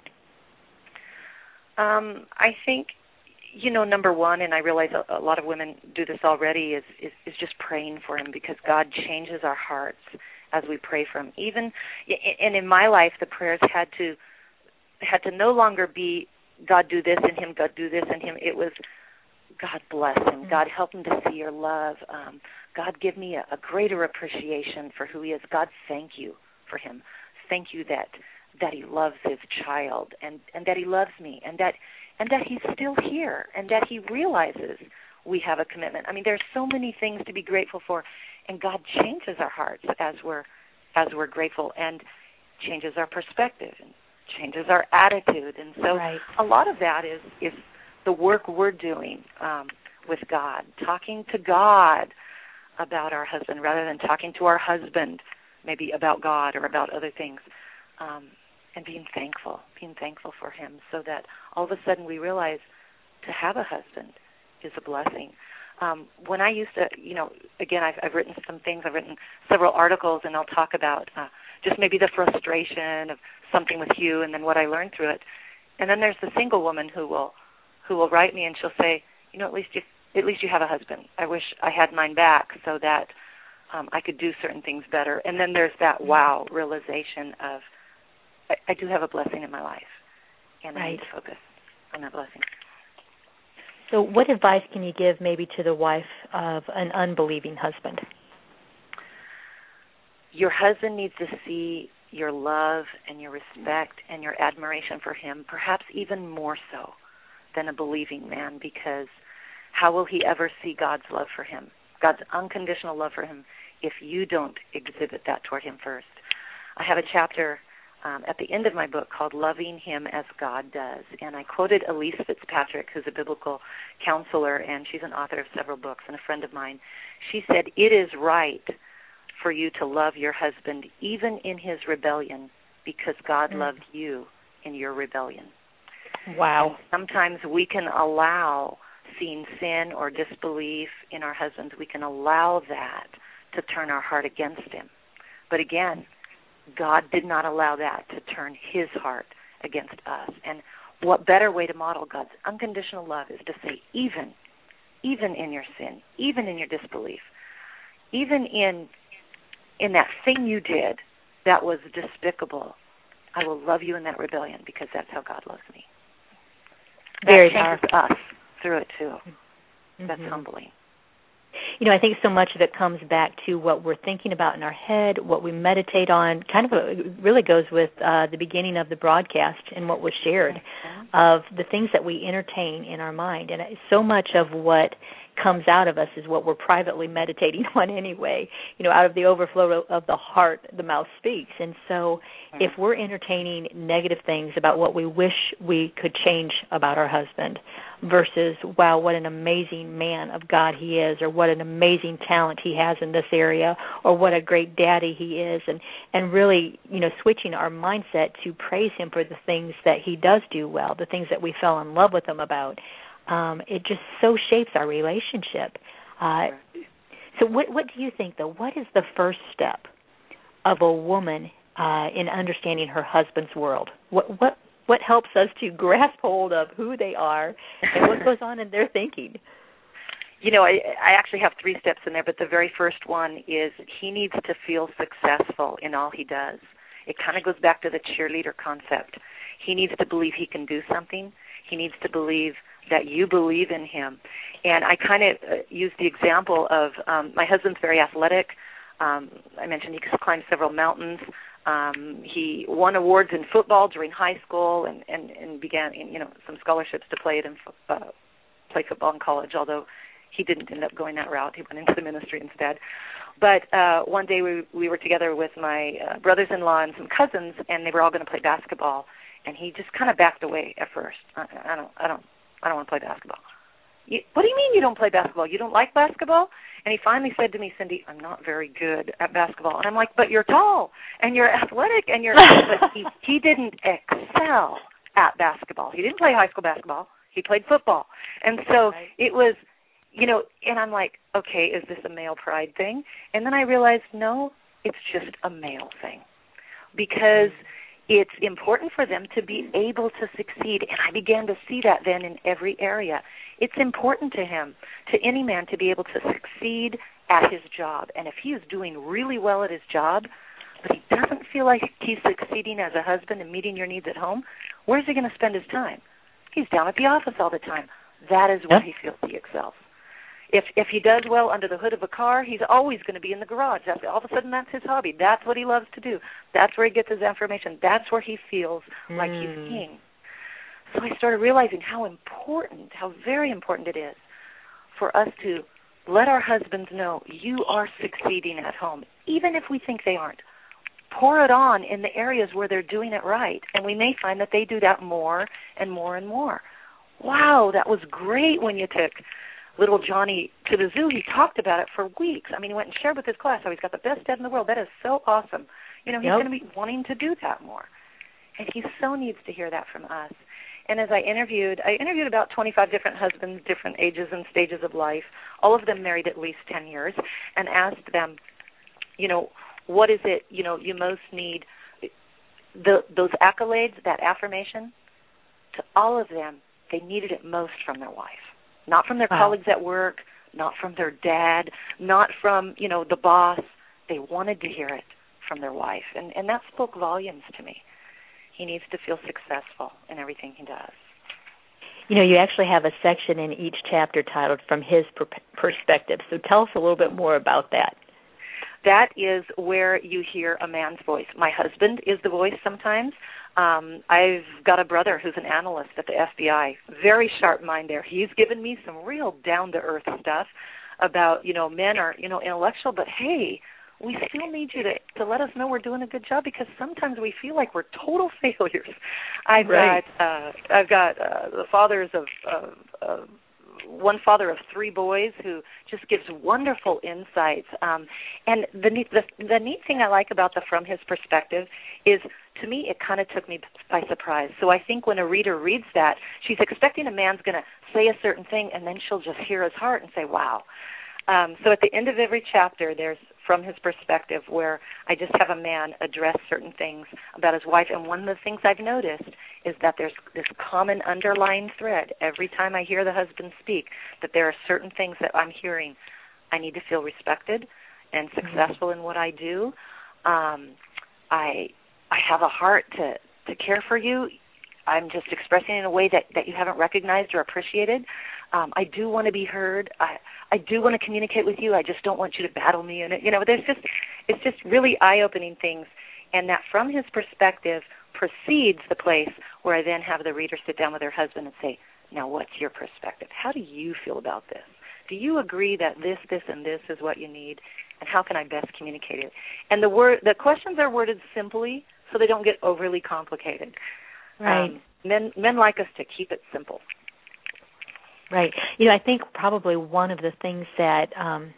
Um, I think, you know, number one, and I realize a, a lot of women do this already, is, is, is just praying for him, because God changes our hearts as we pray for him. Even, and in my life, the prayers had to had to no longer be, God, do this in him, God, do this in him. It was, God, bless him. God, help him to see your love. Um, God, give me a, a greater appreciation for who he is. God, thank you for him. Thank you that that he loves his child, and, and that he loves me, and that and that he's still here, and that he realizes we have a commitment. I mean, there's so many things to be grateful for, and God changes our hearts as we're as we're grateful, and changes our perspective, and changes our attitude. And so right. a lot of that is is the work we're doing um, with God, talking to God about our husband rather than talking to our husband maybe about God or about other things, um, and being thankful, being thankful for him, so that all of a sudden we realize to have a husband is a blessing. Um, when I used to, you know, again, I've, I've written some things, I've written several articles, and I'll talk about uh, just maybe the frustration of something with Hugh and then what I learned through it. And then there's the single woman who will who will write me, and she'll say, you know, at least you, at least you have a husband. I wish I had mine back so that um, I could do certain things better. And then there's that wow realization of, I, I do have a blessing in my life, and right. I need to focus on that blessing. So what advice can you give maybe to the wife of an unbelieving husband? Your husband needs to see your love and your respect and your admiration for him, perhaps even more so than a believing man, because how will he ever see God's love for him, God's unconditional love for him, if you don't exhibit that toward him first? I have a chapter um, at the end of my book called Loving Him as God Does, and I quoted Elise Fitzpatrick, who's a biblical counselor, and she's an author of several books and a friend of mine. She said, it is right for you to love your husband even in his rebellion, because God mm. loved you in your rebellion. Wow. And sometimes we can allow seeing sin or disbelief in our husbands, we can allow that to turn our heart against him. But again, God did not allow that to turn his heart against us. And what better way to model God's unconditional love is to say, even, even in your sin, even in your disbelief, even in in that thing you did that was despicable, I will love you in that rebellion, because that's how God loves me. Very that changes powerful. us through it too. Mm-hmm. That's humbling. You know, I think so much of it comes back to what we're thinking about in our head, what we meditate on. Kind of a, it really goes with uh, the beginning of the broadcast and what was shared, mm-hmm. of the things that we entertain in our mind. And so much of what comes out of us is what we're privately meditating on anyway. You know, out of the overflow of the heart, the mouth speaks. And so if we're entertaining negative things about what we wish we could change about our husband versus, wow, what an amazing man of God he is, or what an amazing talent he has in this area, or what a great daddy he is, and, and really, you know, switching our mindset to praise him for the things that he does do well, the things that we fell in love with him about, um, it just so shapes our relationship. Uh, so what, what do you think, though? What is the first step of a woman uh, in understanding her husband's world? What what What helps us to grasp hold of who they are and what goes on in their thinking? You know, I, I actually have three steps in there, but the very first one is he needs to feel successful in all he does. It kind of goes back to the cheerleader concept. He needs to believe he can do something. He needs to believe that you believe in him. And I kind of uh, use the example of um, my husband's very athletic. Um, I mentioned he climbed several mountains. Um, he won awards in football during high school and, and, and began, you know, some scholarships to play it in uh, play football in college, although he didn't end up going that route. He went into the ministry instead. But uh, one day we we were together with my uh, brothers-in-law and some cousins, and they were all going to play basketball. And he just kind of backed away at first. I, I don't, I don't, I don't want to play basketball. You, what do you mean you don't play basketball? You don't like basketball? And he finally said to me, Cindy, I'm not very good at basketball. And I'm like, but you're tall, and you're athletic, and you're... But he, he didn't excel at basketball. He didn't play high school basketball. He played football. And so right. it was, you know, and I'm like, okay, is this a male pride thing? And then I realized, no, it's just a male thing. Because it's important for them to be able to succeed. And I began to see that then in every area. It's important to him, to any man, to be able to succeed at his job. And if he is doing really well at his job, but he doesn't feel like he's succeeding as a husband and meeting your needs at home, where's he going to spend his time? He's down at the office all the time. That is where yep. he feels he excels. If if he does well under the hood of a car, he's always going to be in the garage. That's, all of a sudden, that's his hobby. That's what he loves to do. That's where he gets his information. That's where he feels mm. like he's king. So I started realizing how important, how very important it is for us to let our husbands know you are succeeding at home, even if we think they aren't. Pour it on in the areas where they're doing it right, and we may find that they do that more and more and more. Wow, that was great when you took little Johnny to the zoo. He talked about it for weeks. I mean, he went and shared with his class how he's got the best dad in the world. That is so awesome. You know, he's yep. going to be wanting to do that more. And he so needs to hear that from us. And as I interviewed, I interviewed about twenty-five different husbands, different ages and stages of life, all of them married at least ten years, and asked them, you know, what is it, you know, you most need, the, those accolades, that affirmation, to all of them, they needed it most from their wife. Not from their wow. colleagues at work, not from their dad, not from, you know, the boss. They wanted to hear it from their wife. And, and that spoke volumes to me. He needs to feel successful in everything he does. You know, you actually have a section in each chapter titled From His per- Perspective. So tell us a little bit more about that. That is where you hear a man's voice. My husband is the voice sometimes. Um, I've got a brother who's an analyst at the F B I. Very sharp mind there. He's given me some real down-to-earth stuff about, you know, men are, you know, intellectual, but hey, we still need you to, to let us know we're doing a good job, because sometimes we feel like we're total failures. I've right. got uh, I've got uh, the fathers of, of, of one father of three boys who just gives wonderful insights. Um, and the neat, the, the neat thing I like about the From His Perspective is, to me, it kind of took me by surprise. So I think when a reader reads that, she's expecting a man's going to say a certain thing, and then she'll just hear his heart and say, wow. Um, so at the end of every chapter, there's From His Perspective, where I just have a man address certain things about his wife. And one of the things I've noticed is that there's this common underlying thread. Every time I hear the husband speak, that there are certain things that I'm hearing. I need to feel respected and successful mm-hmm. in what I do. Um, I I have a heart to, to care for you. I'm just expressing it in a way that, that you haven't recognized or appreciated. Um, I do want to be heard. I, I do want to communicate with you. I just don't want you to battle me in it. You know, there's just, it's just really eye-opening things. And that From His Perspective precedes the place where I then have the reader sit down with her husband and say, now what's your perspective? How do you feel about this? Do you agree that this, this, and this is what you need? And how can I best communicate it? And the word, the questions are worded simply so they don't get overly complicated. Right. Um, men, men like us to keep it simple. Right. You know, I think probably one of the things that um,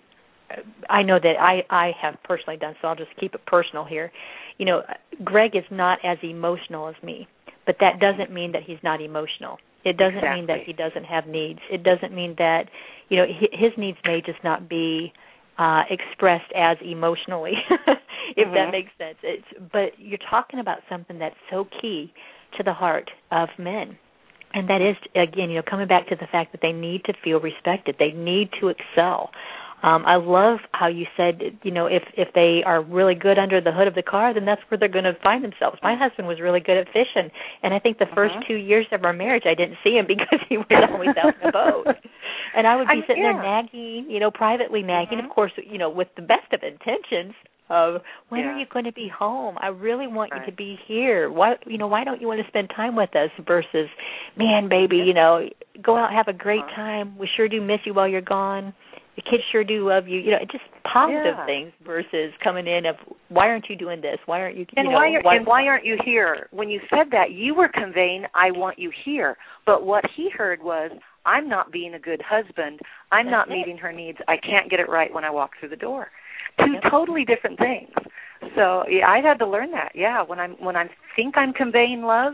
I know that I, I have personally done, so I'll just keep it personal here. You know, Greg is not as emotional as me, but that doesn't mean that he's not emotional. It doesn't exactly. mean that he doesn't have needs. It doesn't mean that, you know, his needs may just not be uh, expressed as emotionally, if mm-hmm. that makes sense. It's, but you're talking about something that's so key to the heart of men. And that is, again, you know, coming back to the fact that they need to feel respected. They need to excel. Um, I love how you said, you know, if, if they are really good under the hood of the car, then that's where they're going to find themselves. My husband was really good at fishing, and I think the first uh-huh. two years of our marriage I didn't see him because he was always out in the boat. And I would be I, sitting yeah. there nagging, you know, privately nagging, uh-huh. of course, you know, with the best of intentions of when yeah. are you going to be home? I really want right. you to be here. Why, you know, why don't you want to spend time with us versus, man, baby, you know, go out and have a great uh-huh. time. We sure do miss you while you're gone. The kids sure do love you. You know, just positive yeah. things versus coming in of why aren't you doing this? Why aren't you? And you know, why, are, why, and why aren't you here? When you said that, you were conveying, "I want you here." But what he heard was, "I'm not being a good husband. I'm That's not it. meeting her needs. I can't get it right when I walk through the door." Two Yep. totally different things. So yeah, I had to learn that. Yeah, when I'm when I think I'm conveying love,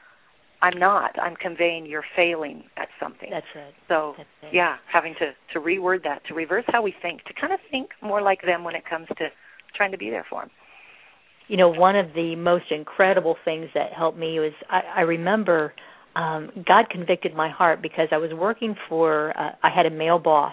I'm not. I'm conveying you're failing at something. That's it. So, That's it. yeah, having to, to reword that, to reverse how we think, to kind of think more like them when it comes to trying to be there for them. You know, one of the most incredible things that helped me was I, I remember um, God convicted my heart because I was working for, uh, I had a male boss,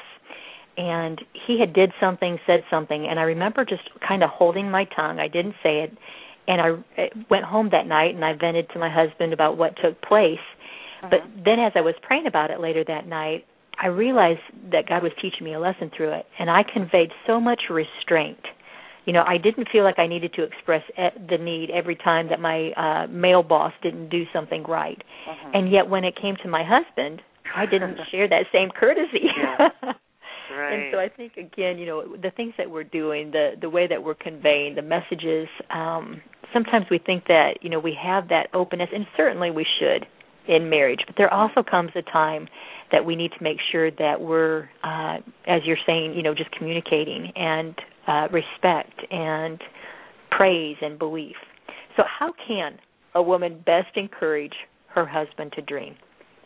and he had did something, said something, and I remember just kind of holding my tongue. I didn't say it. And I went home that night, and I vented to my husband about what took place. Uh-huh. But then as I was praying about it later that night, I realized that God was teaching me a lesson through it, and I conveyed so much restraint. You know, I didn't feel like I needed to express the need every time that my uh, male boss didn't do something right. Uh-huh. And yet when it came to my husband, I didn't share that same courtesy. Yeah. Right. And so I think, again, you know, the things that we're doing, the the way that we're conveying, the messages, um, sometimes we think that, you know, we have that openness, and certainly we should in marriage, but there also comes a time that we need to make sure that we're, uh, as you're saying, you know, just communicating and uh, respect and praise and belief. So how can a woman best encourage her husband to dream?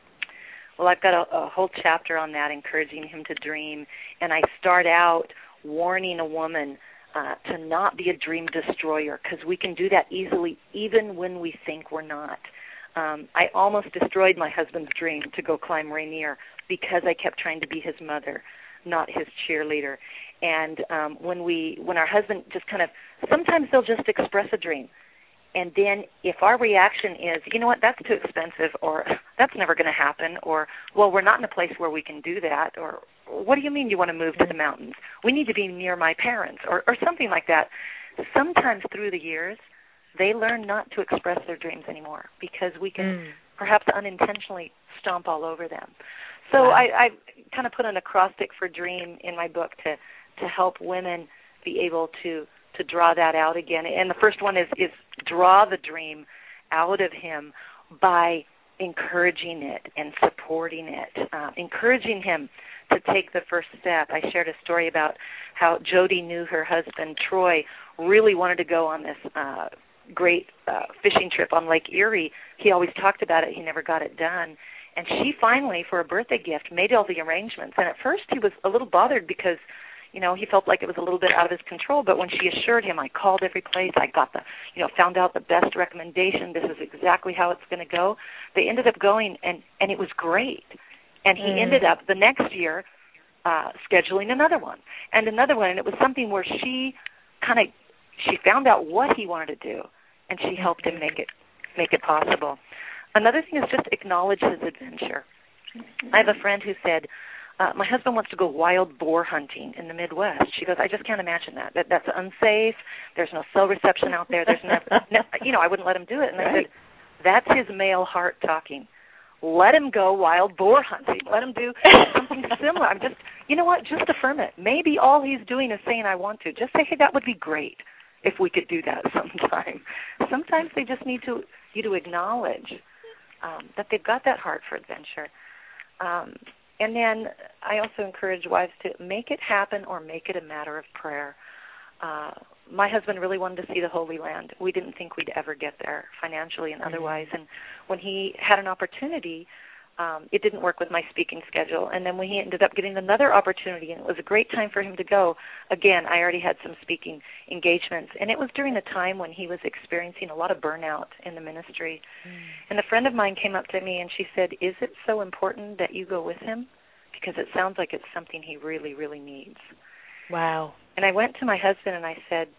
Well, I've got a, a whole chapter on that, encouraging him to dream, and I start out warning a woman uh, to not be a dream destroyer, because we can do that easily even when we think we're not. Um, I almost destroyed my husband's dream to go climb Rainier because I kept trying to be his mother, not his cheerleader. And um, when we, when our husband just kind of, sometimes they'll just express a dream. And then if our reaction is, you know what, that's too expensive, or that's never going to happen, or, well, we're not in a place where we can do that, or what do you mean you want to move to the mountains? We need to be near my parents, or, or something like that. Sometimes through the years, they learn not to express their dreams anymore because we can mm. perhaps unintentionally stomp all over them. So wow. I, I kind of put an acrostic for dream in my book to, to help women be able to to draw that out again. And the first one is, is draw the dream out of him by encouraging it and supporting it, uh, encouraging him to take the first step. I shared a story about how Jody knew her husband, Troy, really wanted to go on this uh, great uh, fishing trip on Lake Erie. He always talked about it. He never got it done. And she finally, for a birthday gift, made all the arrangements. And at first he was a little bothered because you know, he felt like it was a little bit out of his control, but when she assured him, I called every place, I got the, you know, found out the best recommendation, this is exactly how it's going to go, they ended up going, and, and it was great. And he mm. ended up, the next year, uh, scheduling another one, and another one, and it was something where she kind of, she found out what he wanted to do, and she helped him make it, make it possible. Another thing is just acknowledge his adventure. I have a friend who said, Uh, my husband wants to go wild boar hunting in the Midwest. She goes, I just can't imagine that. that that's unsafe. There's no cell reception out there. There's no, no, you know, I wouldn't let him do it. And right. I said, that's his male heart talking. let him go wild boar hunting. Let him do something similar. I'm just, you know what, just affirm it. Maybe all he's doing is saying, I want to. Just say, hey, that would be great if we could do that sometime. Sometimes they just need to you to acknowledge um, that they've got that heart for adventure. Um, and then I also encourage wives to make it happen or make it a matter of prayer. Uh, my husband really wanted to see the Holy Land. We didn't think we'd ever get there financially and otherwise. And when he had an opportunity, um, it didn't work with my speaking schedule. And then when he ended up getting another opportunity, and it was a great time for him to go, again, I already had some speaking engagements. And it was during a time when he was experiencing a lot of burnout in the ministry. Mm. And a friend of mine came up to me and she said, is it so important that you go with him? Because it sounds like it's something he really, really needs. Wow. And I went to my husband and I said,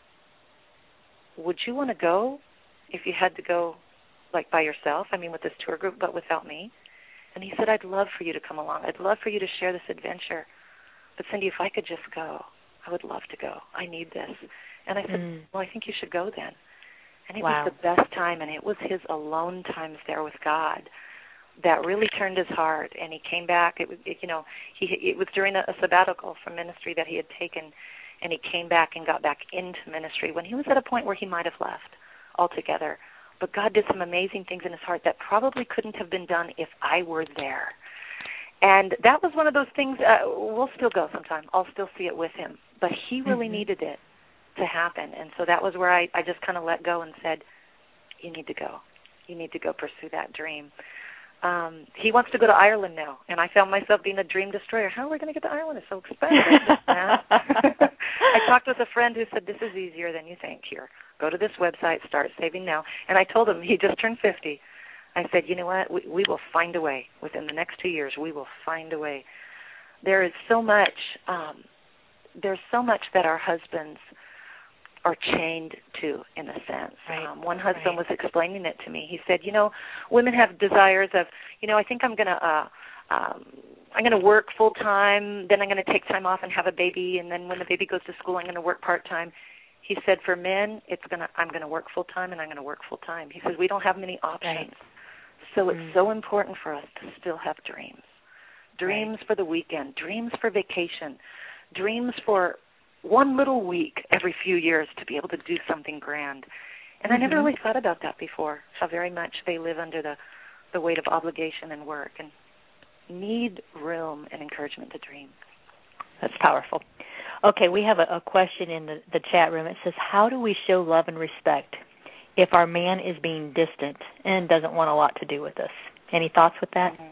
would you want to go if you had to go, like, by yourself? I mean, with this tour group, but without me? And he said, I'd love for you to come along. I'd love for you to share this adventure. But, Cindy, if I could just go, I would love to go. I need this. And I said, mm. well, I think you should go then. And it wow. was the best time, and it was his alone times there with God that really turned his heart. And he came back. It was, it, you know, he it was during a, a sabbatical from ministry that he had taken, and he came back and got back into ministry when he was at a point where he might have left altogether. But God did some amazing things in his heart that probably couldn't have been done if I were there. And that was one of those things, uh, we'll still go sometime. I'll still see it with him. But he really mm-hmm. needed it to happen. And so that was where I, I just kind of let go and said, you need to go. You need to go pursue that dream. Um, he wants to go to Ireland now, and I found myself being a dream destroyer. How are we going to get to Ireland? It's so expensive. I talked with a friend who said, this is easier than you think. Here, go to this website, start saving now. And I told him, he just turned fifty. I said, you know what, we, we will find a way. Within the next two years, we will find a way. There is so much, um, there's so much that our husbands are chained to, in a sense. Right. Um, one husband right. was explaining it to me. He said, you know, women have desires of, you know, I think I'm going to, uh, um, I'm going to work full time, then I'm going to take time off and have a baby, and then when the baby goes to school, I'm going to work part time. He said, for men, it's going to, I'm going to work full time and I'm going to work full time. He says, we don't have many options. Right. So it's mm. so important for us to still have dreams. Dreams right. for the weekend, dreams for vacation, dreams for one little week every few years to be able to do something grand. And mm-hmm. I never really thought about that before, how very much they live under the, the weight of obligation and work and need room and encouragement to dream. That's powerful. Okay, we have a, a question in the, the chat room. It says, how do we show love and respect if our man is being distant and doesn't want a lot to do with us? Any thoughts with that? Mm-hmm.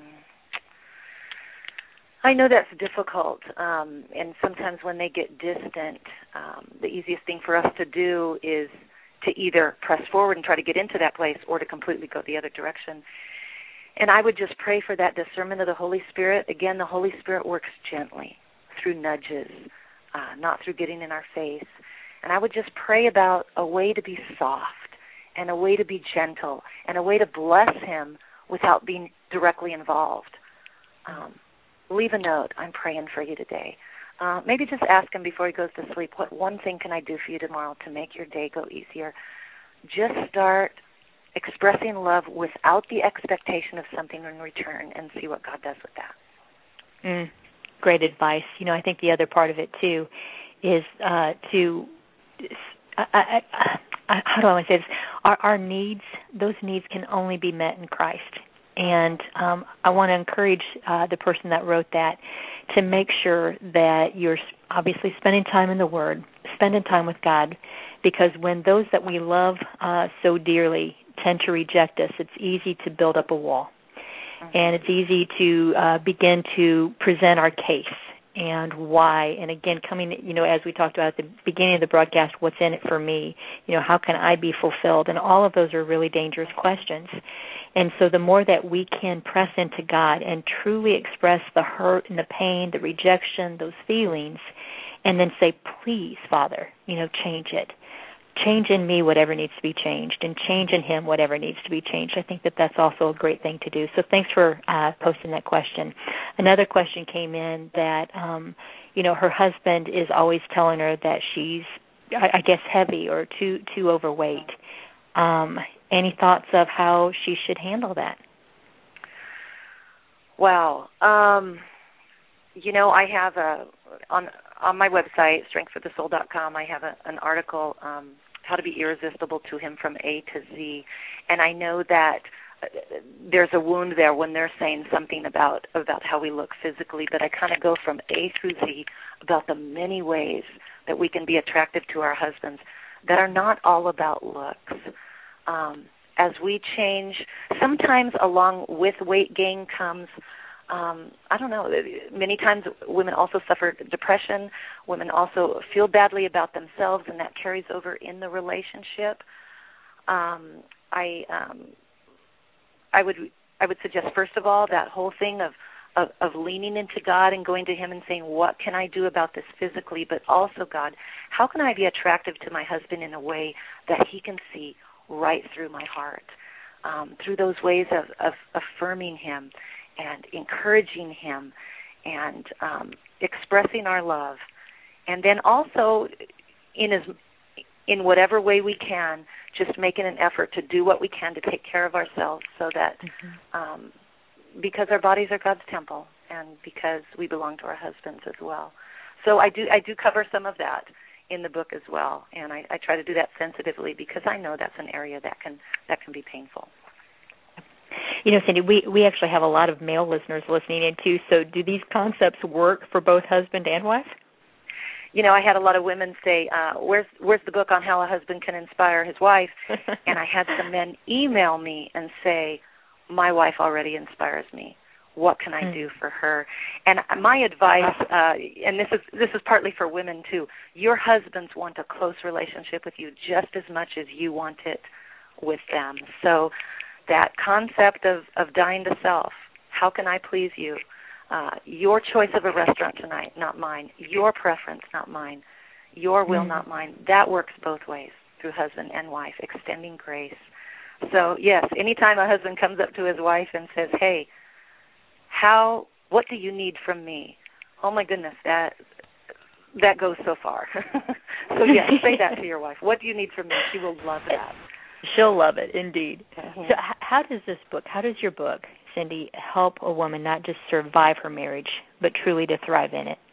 I know that's difficult, um, and sometimes when they get distant, um, the easiest thing for us to do is to either press forward and try to get into that place or to completely go the other direction. And I would just pray for that discernment of the Holy Spirit. Again, the Holy Spirit works gently through nudges, uh, not through getting in our face. And I would just pray about a way to be soft and a way to be gentle and a way to bless him without being directly involved. Um, leave a note. I'm praying for you today. Uh, maybe just ask him before he goes to sleep, what one thing can I do for you tomorrow to make your day go easier? Just start expressing love without the expectation of something in return and see what God does with that. Mm, great advice. You know, I think the other part of it, too, is uh, to, I, I, I, how do I want to say this? Our, our needs, those needs can only be met in Christ. And um, I want to encourage uh, the person that wrote that to make sure that you're obviously spending time in the Word, spending time with God, because when those that we love uh, so dearly tend to reject us, it's easy to build up a wall. Mm-hmm. And it's easy to uh, begin to present our case and why. And again, coming, you know, as we talked about at the beginning of the broadcast, what's in it for me? You know, how can I be fulfilled? And all of those are really dangerous questions. And so the more that we can press into God and truly express the hurt and the pain, the rejection, those feelings, and then say, please, Father, you know, change it. Change in me whatever needs to be changed, and change in him whatever needs to be changed. I think that that's also a great thing to do. So thanks for uh, posting that question. Another question came in that, um, you know, her husband is always telling her that she's, I, I guess, heavy or too too overweight. Um, any thoughts of how she should handle that? Wow. Um, you know, I have a on on my website, strength for the soul dot com, I have a, an article, um, How to Be Irresistible to Him from A to Z. And I know that there's a wound there when they're saying something about, about how we look physically, but I kind of go from A through Z about the many ways that we can be attractive to our husbands that are not all about looks. Um, as we change, sometimes along with weight gain comes, um, I don't know, many times women also suffer depression. Women also feel badly about themselves, and that carries over in the relationship. Um, I um, I would I would suggest, first of all, that whole thing of, of, of leaning into God and going to Him and saying, what can I do about this physically? But also, God, how can I be attractive to my husband in a way that he can see right through my heart, um, through those ways of, of affirming him and encouraging him and um, expressing our love. And then also, in as in whatever way we can, just making an effort to do what we can to take care of ourselves, so that mm-hmm. um, because our bodies are God's temple and because we belong to our husbands as well. So I do I do cover some of that in the book as well, and I, I try to do that sensitively because I know that's an area that can that can be painful. You know, Cindy, we, we actually have a lot of male listeners listening in too, so do these concepts work for both husband and wife? You know, I had a lot of women say, uh, where's where's the book on how a husband can inspire his wife? And I had some men email me and say, my wife already inspires me. What can I do for her? And my advice, uh, and this is this is partly for women too, your husbands want a close relationship with you just as much as you want it with them. So that concept of, of dying to self, how can I please you? Uh, your choice of a restaurant tonight, not mine. Your preference, not mine. Your will, mm-hmm. not mine. That works both ways through husband and wife, extending grace. So, yes, anytime a husband comes up to his wife and says, hey, how, what do you need from me? Oh, my goodness, that that goes so far. So, yes, say that to your wife. What do you need from me? She will love that. She'll love it, indeed. Mm-hmm. So h- how does this book, how does your book, Cindy, help a woman not just survive her marriage, but truly to thrive in it?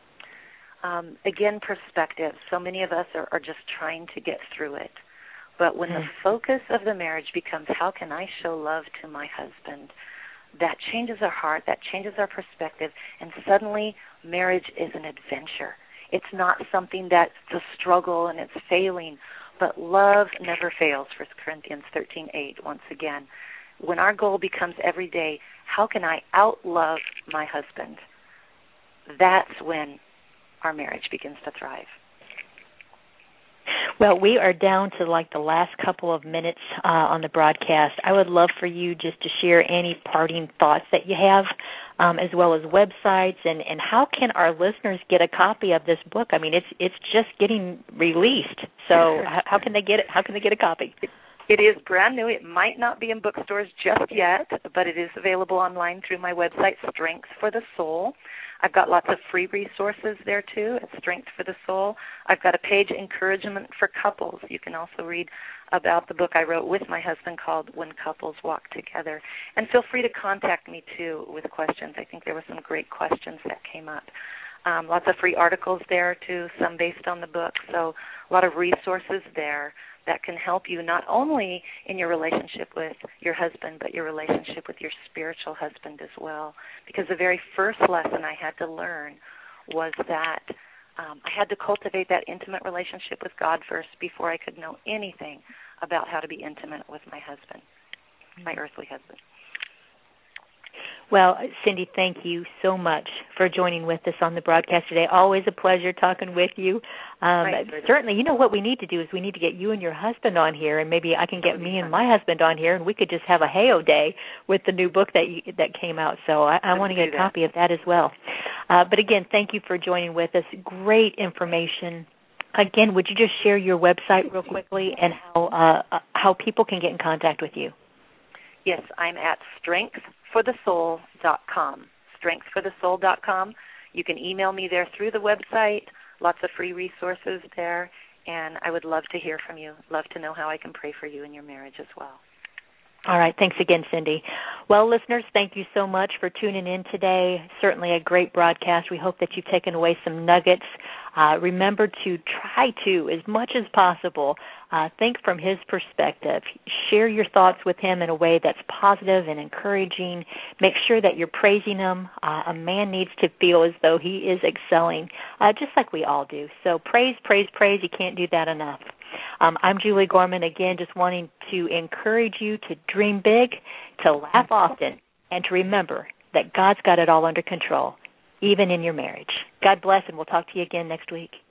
Um, again, perspective. So many of us are, are just trying to get through it. But when mm-hmm. the focus of the marriage becomes, how can I show love to my husband, that changes our heart, that changes our perspective, and suddenly marriage is an adventure. It's not something that's a struggle and it's failing, but love never fails, First Corinthians thirteen eight, once again. When our goal becomes every day, how can I outlove my husband? That's when our marriage begins to thrive. Well, we are down to like the last couple of minutes uh, on the broadcast. I would love for you just to share any parting thoughts that you have, um, as well as websites, and, and how can our listeners get a copy of this book? I mean, it's it's just getting released, so how, how can they get it? How can they get a copy? It is brand new. It might not be in bookstores just yet, but it is available online through my website, Strength for the Soul. I've got lots of free resources there, too, at Strength for the Soul. I've got a page, Encouragement for Couples. You can also read about the book I wrote with my husband called When Couples Walk Together. And feel free to contact me, too, with questions. I think there were some great questions that came up. Um, lots of free articles there, too, some based on the book. So a lot of resources there that can help you not only in your relationship with your husband, but your relationship with your spiritual husband as well. Because the very first lesson I had to learn was that um, I had to cultivate that intimate relationship with God first before I could know anything about how to be intimate with my husband, my earthly husband. Well, Cindy, thank you so much for joining with us on the broadcast today. Always a pleasure talking with you. Um, certainly, you know what we need to do is we need to get you and your husband on here, and maybe I can get me and my husband on here, and we could just have a hey-o day with the new book that you, that came out. So I, I want to get a copy of that as well. Uh, but again, thank you for joining with us. Great information. Again, would you just share your website real quickly and how uh, how people can get in contact with you? Yes, I'm at strength for the soul dot com. strength for the soul dot com. You can email me there through the website. Lots of free resources there. And I would love to hear from you. Love to know how I can pray for you in your marriage as well. All right. Thanks again, Cindy. Well, listeners, thank you so much for tuning in today. Certainly a great broadcast. We hope that you've taken away some nuggets. Uh, remember to try to, as much as possible, uh, think from his perspective. Share your thoughts with him in a way that's positive and encouraging. Make sure that you're praising him. Uh, a man needs to feel as though he is excelling, uh, just like we all do. So praise, praise, praise. You can't do that enough. Um, I'm Julie Gorman, again, just wanting to encourage you to dream big, to laugh often, and to remember that God's got it all under control, even in your marriage. God bless, and we'll talk to you again next week.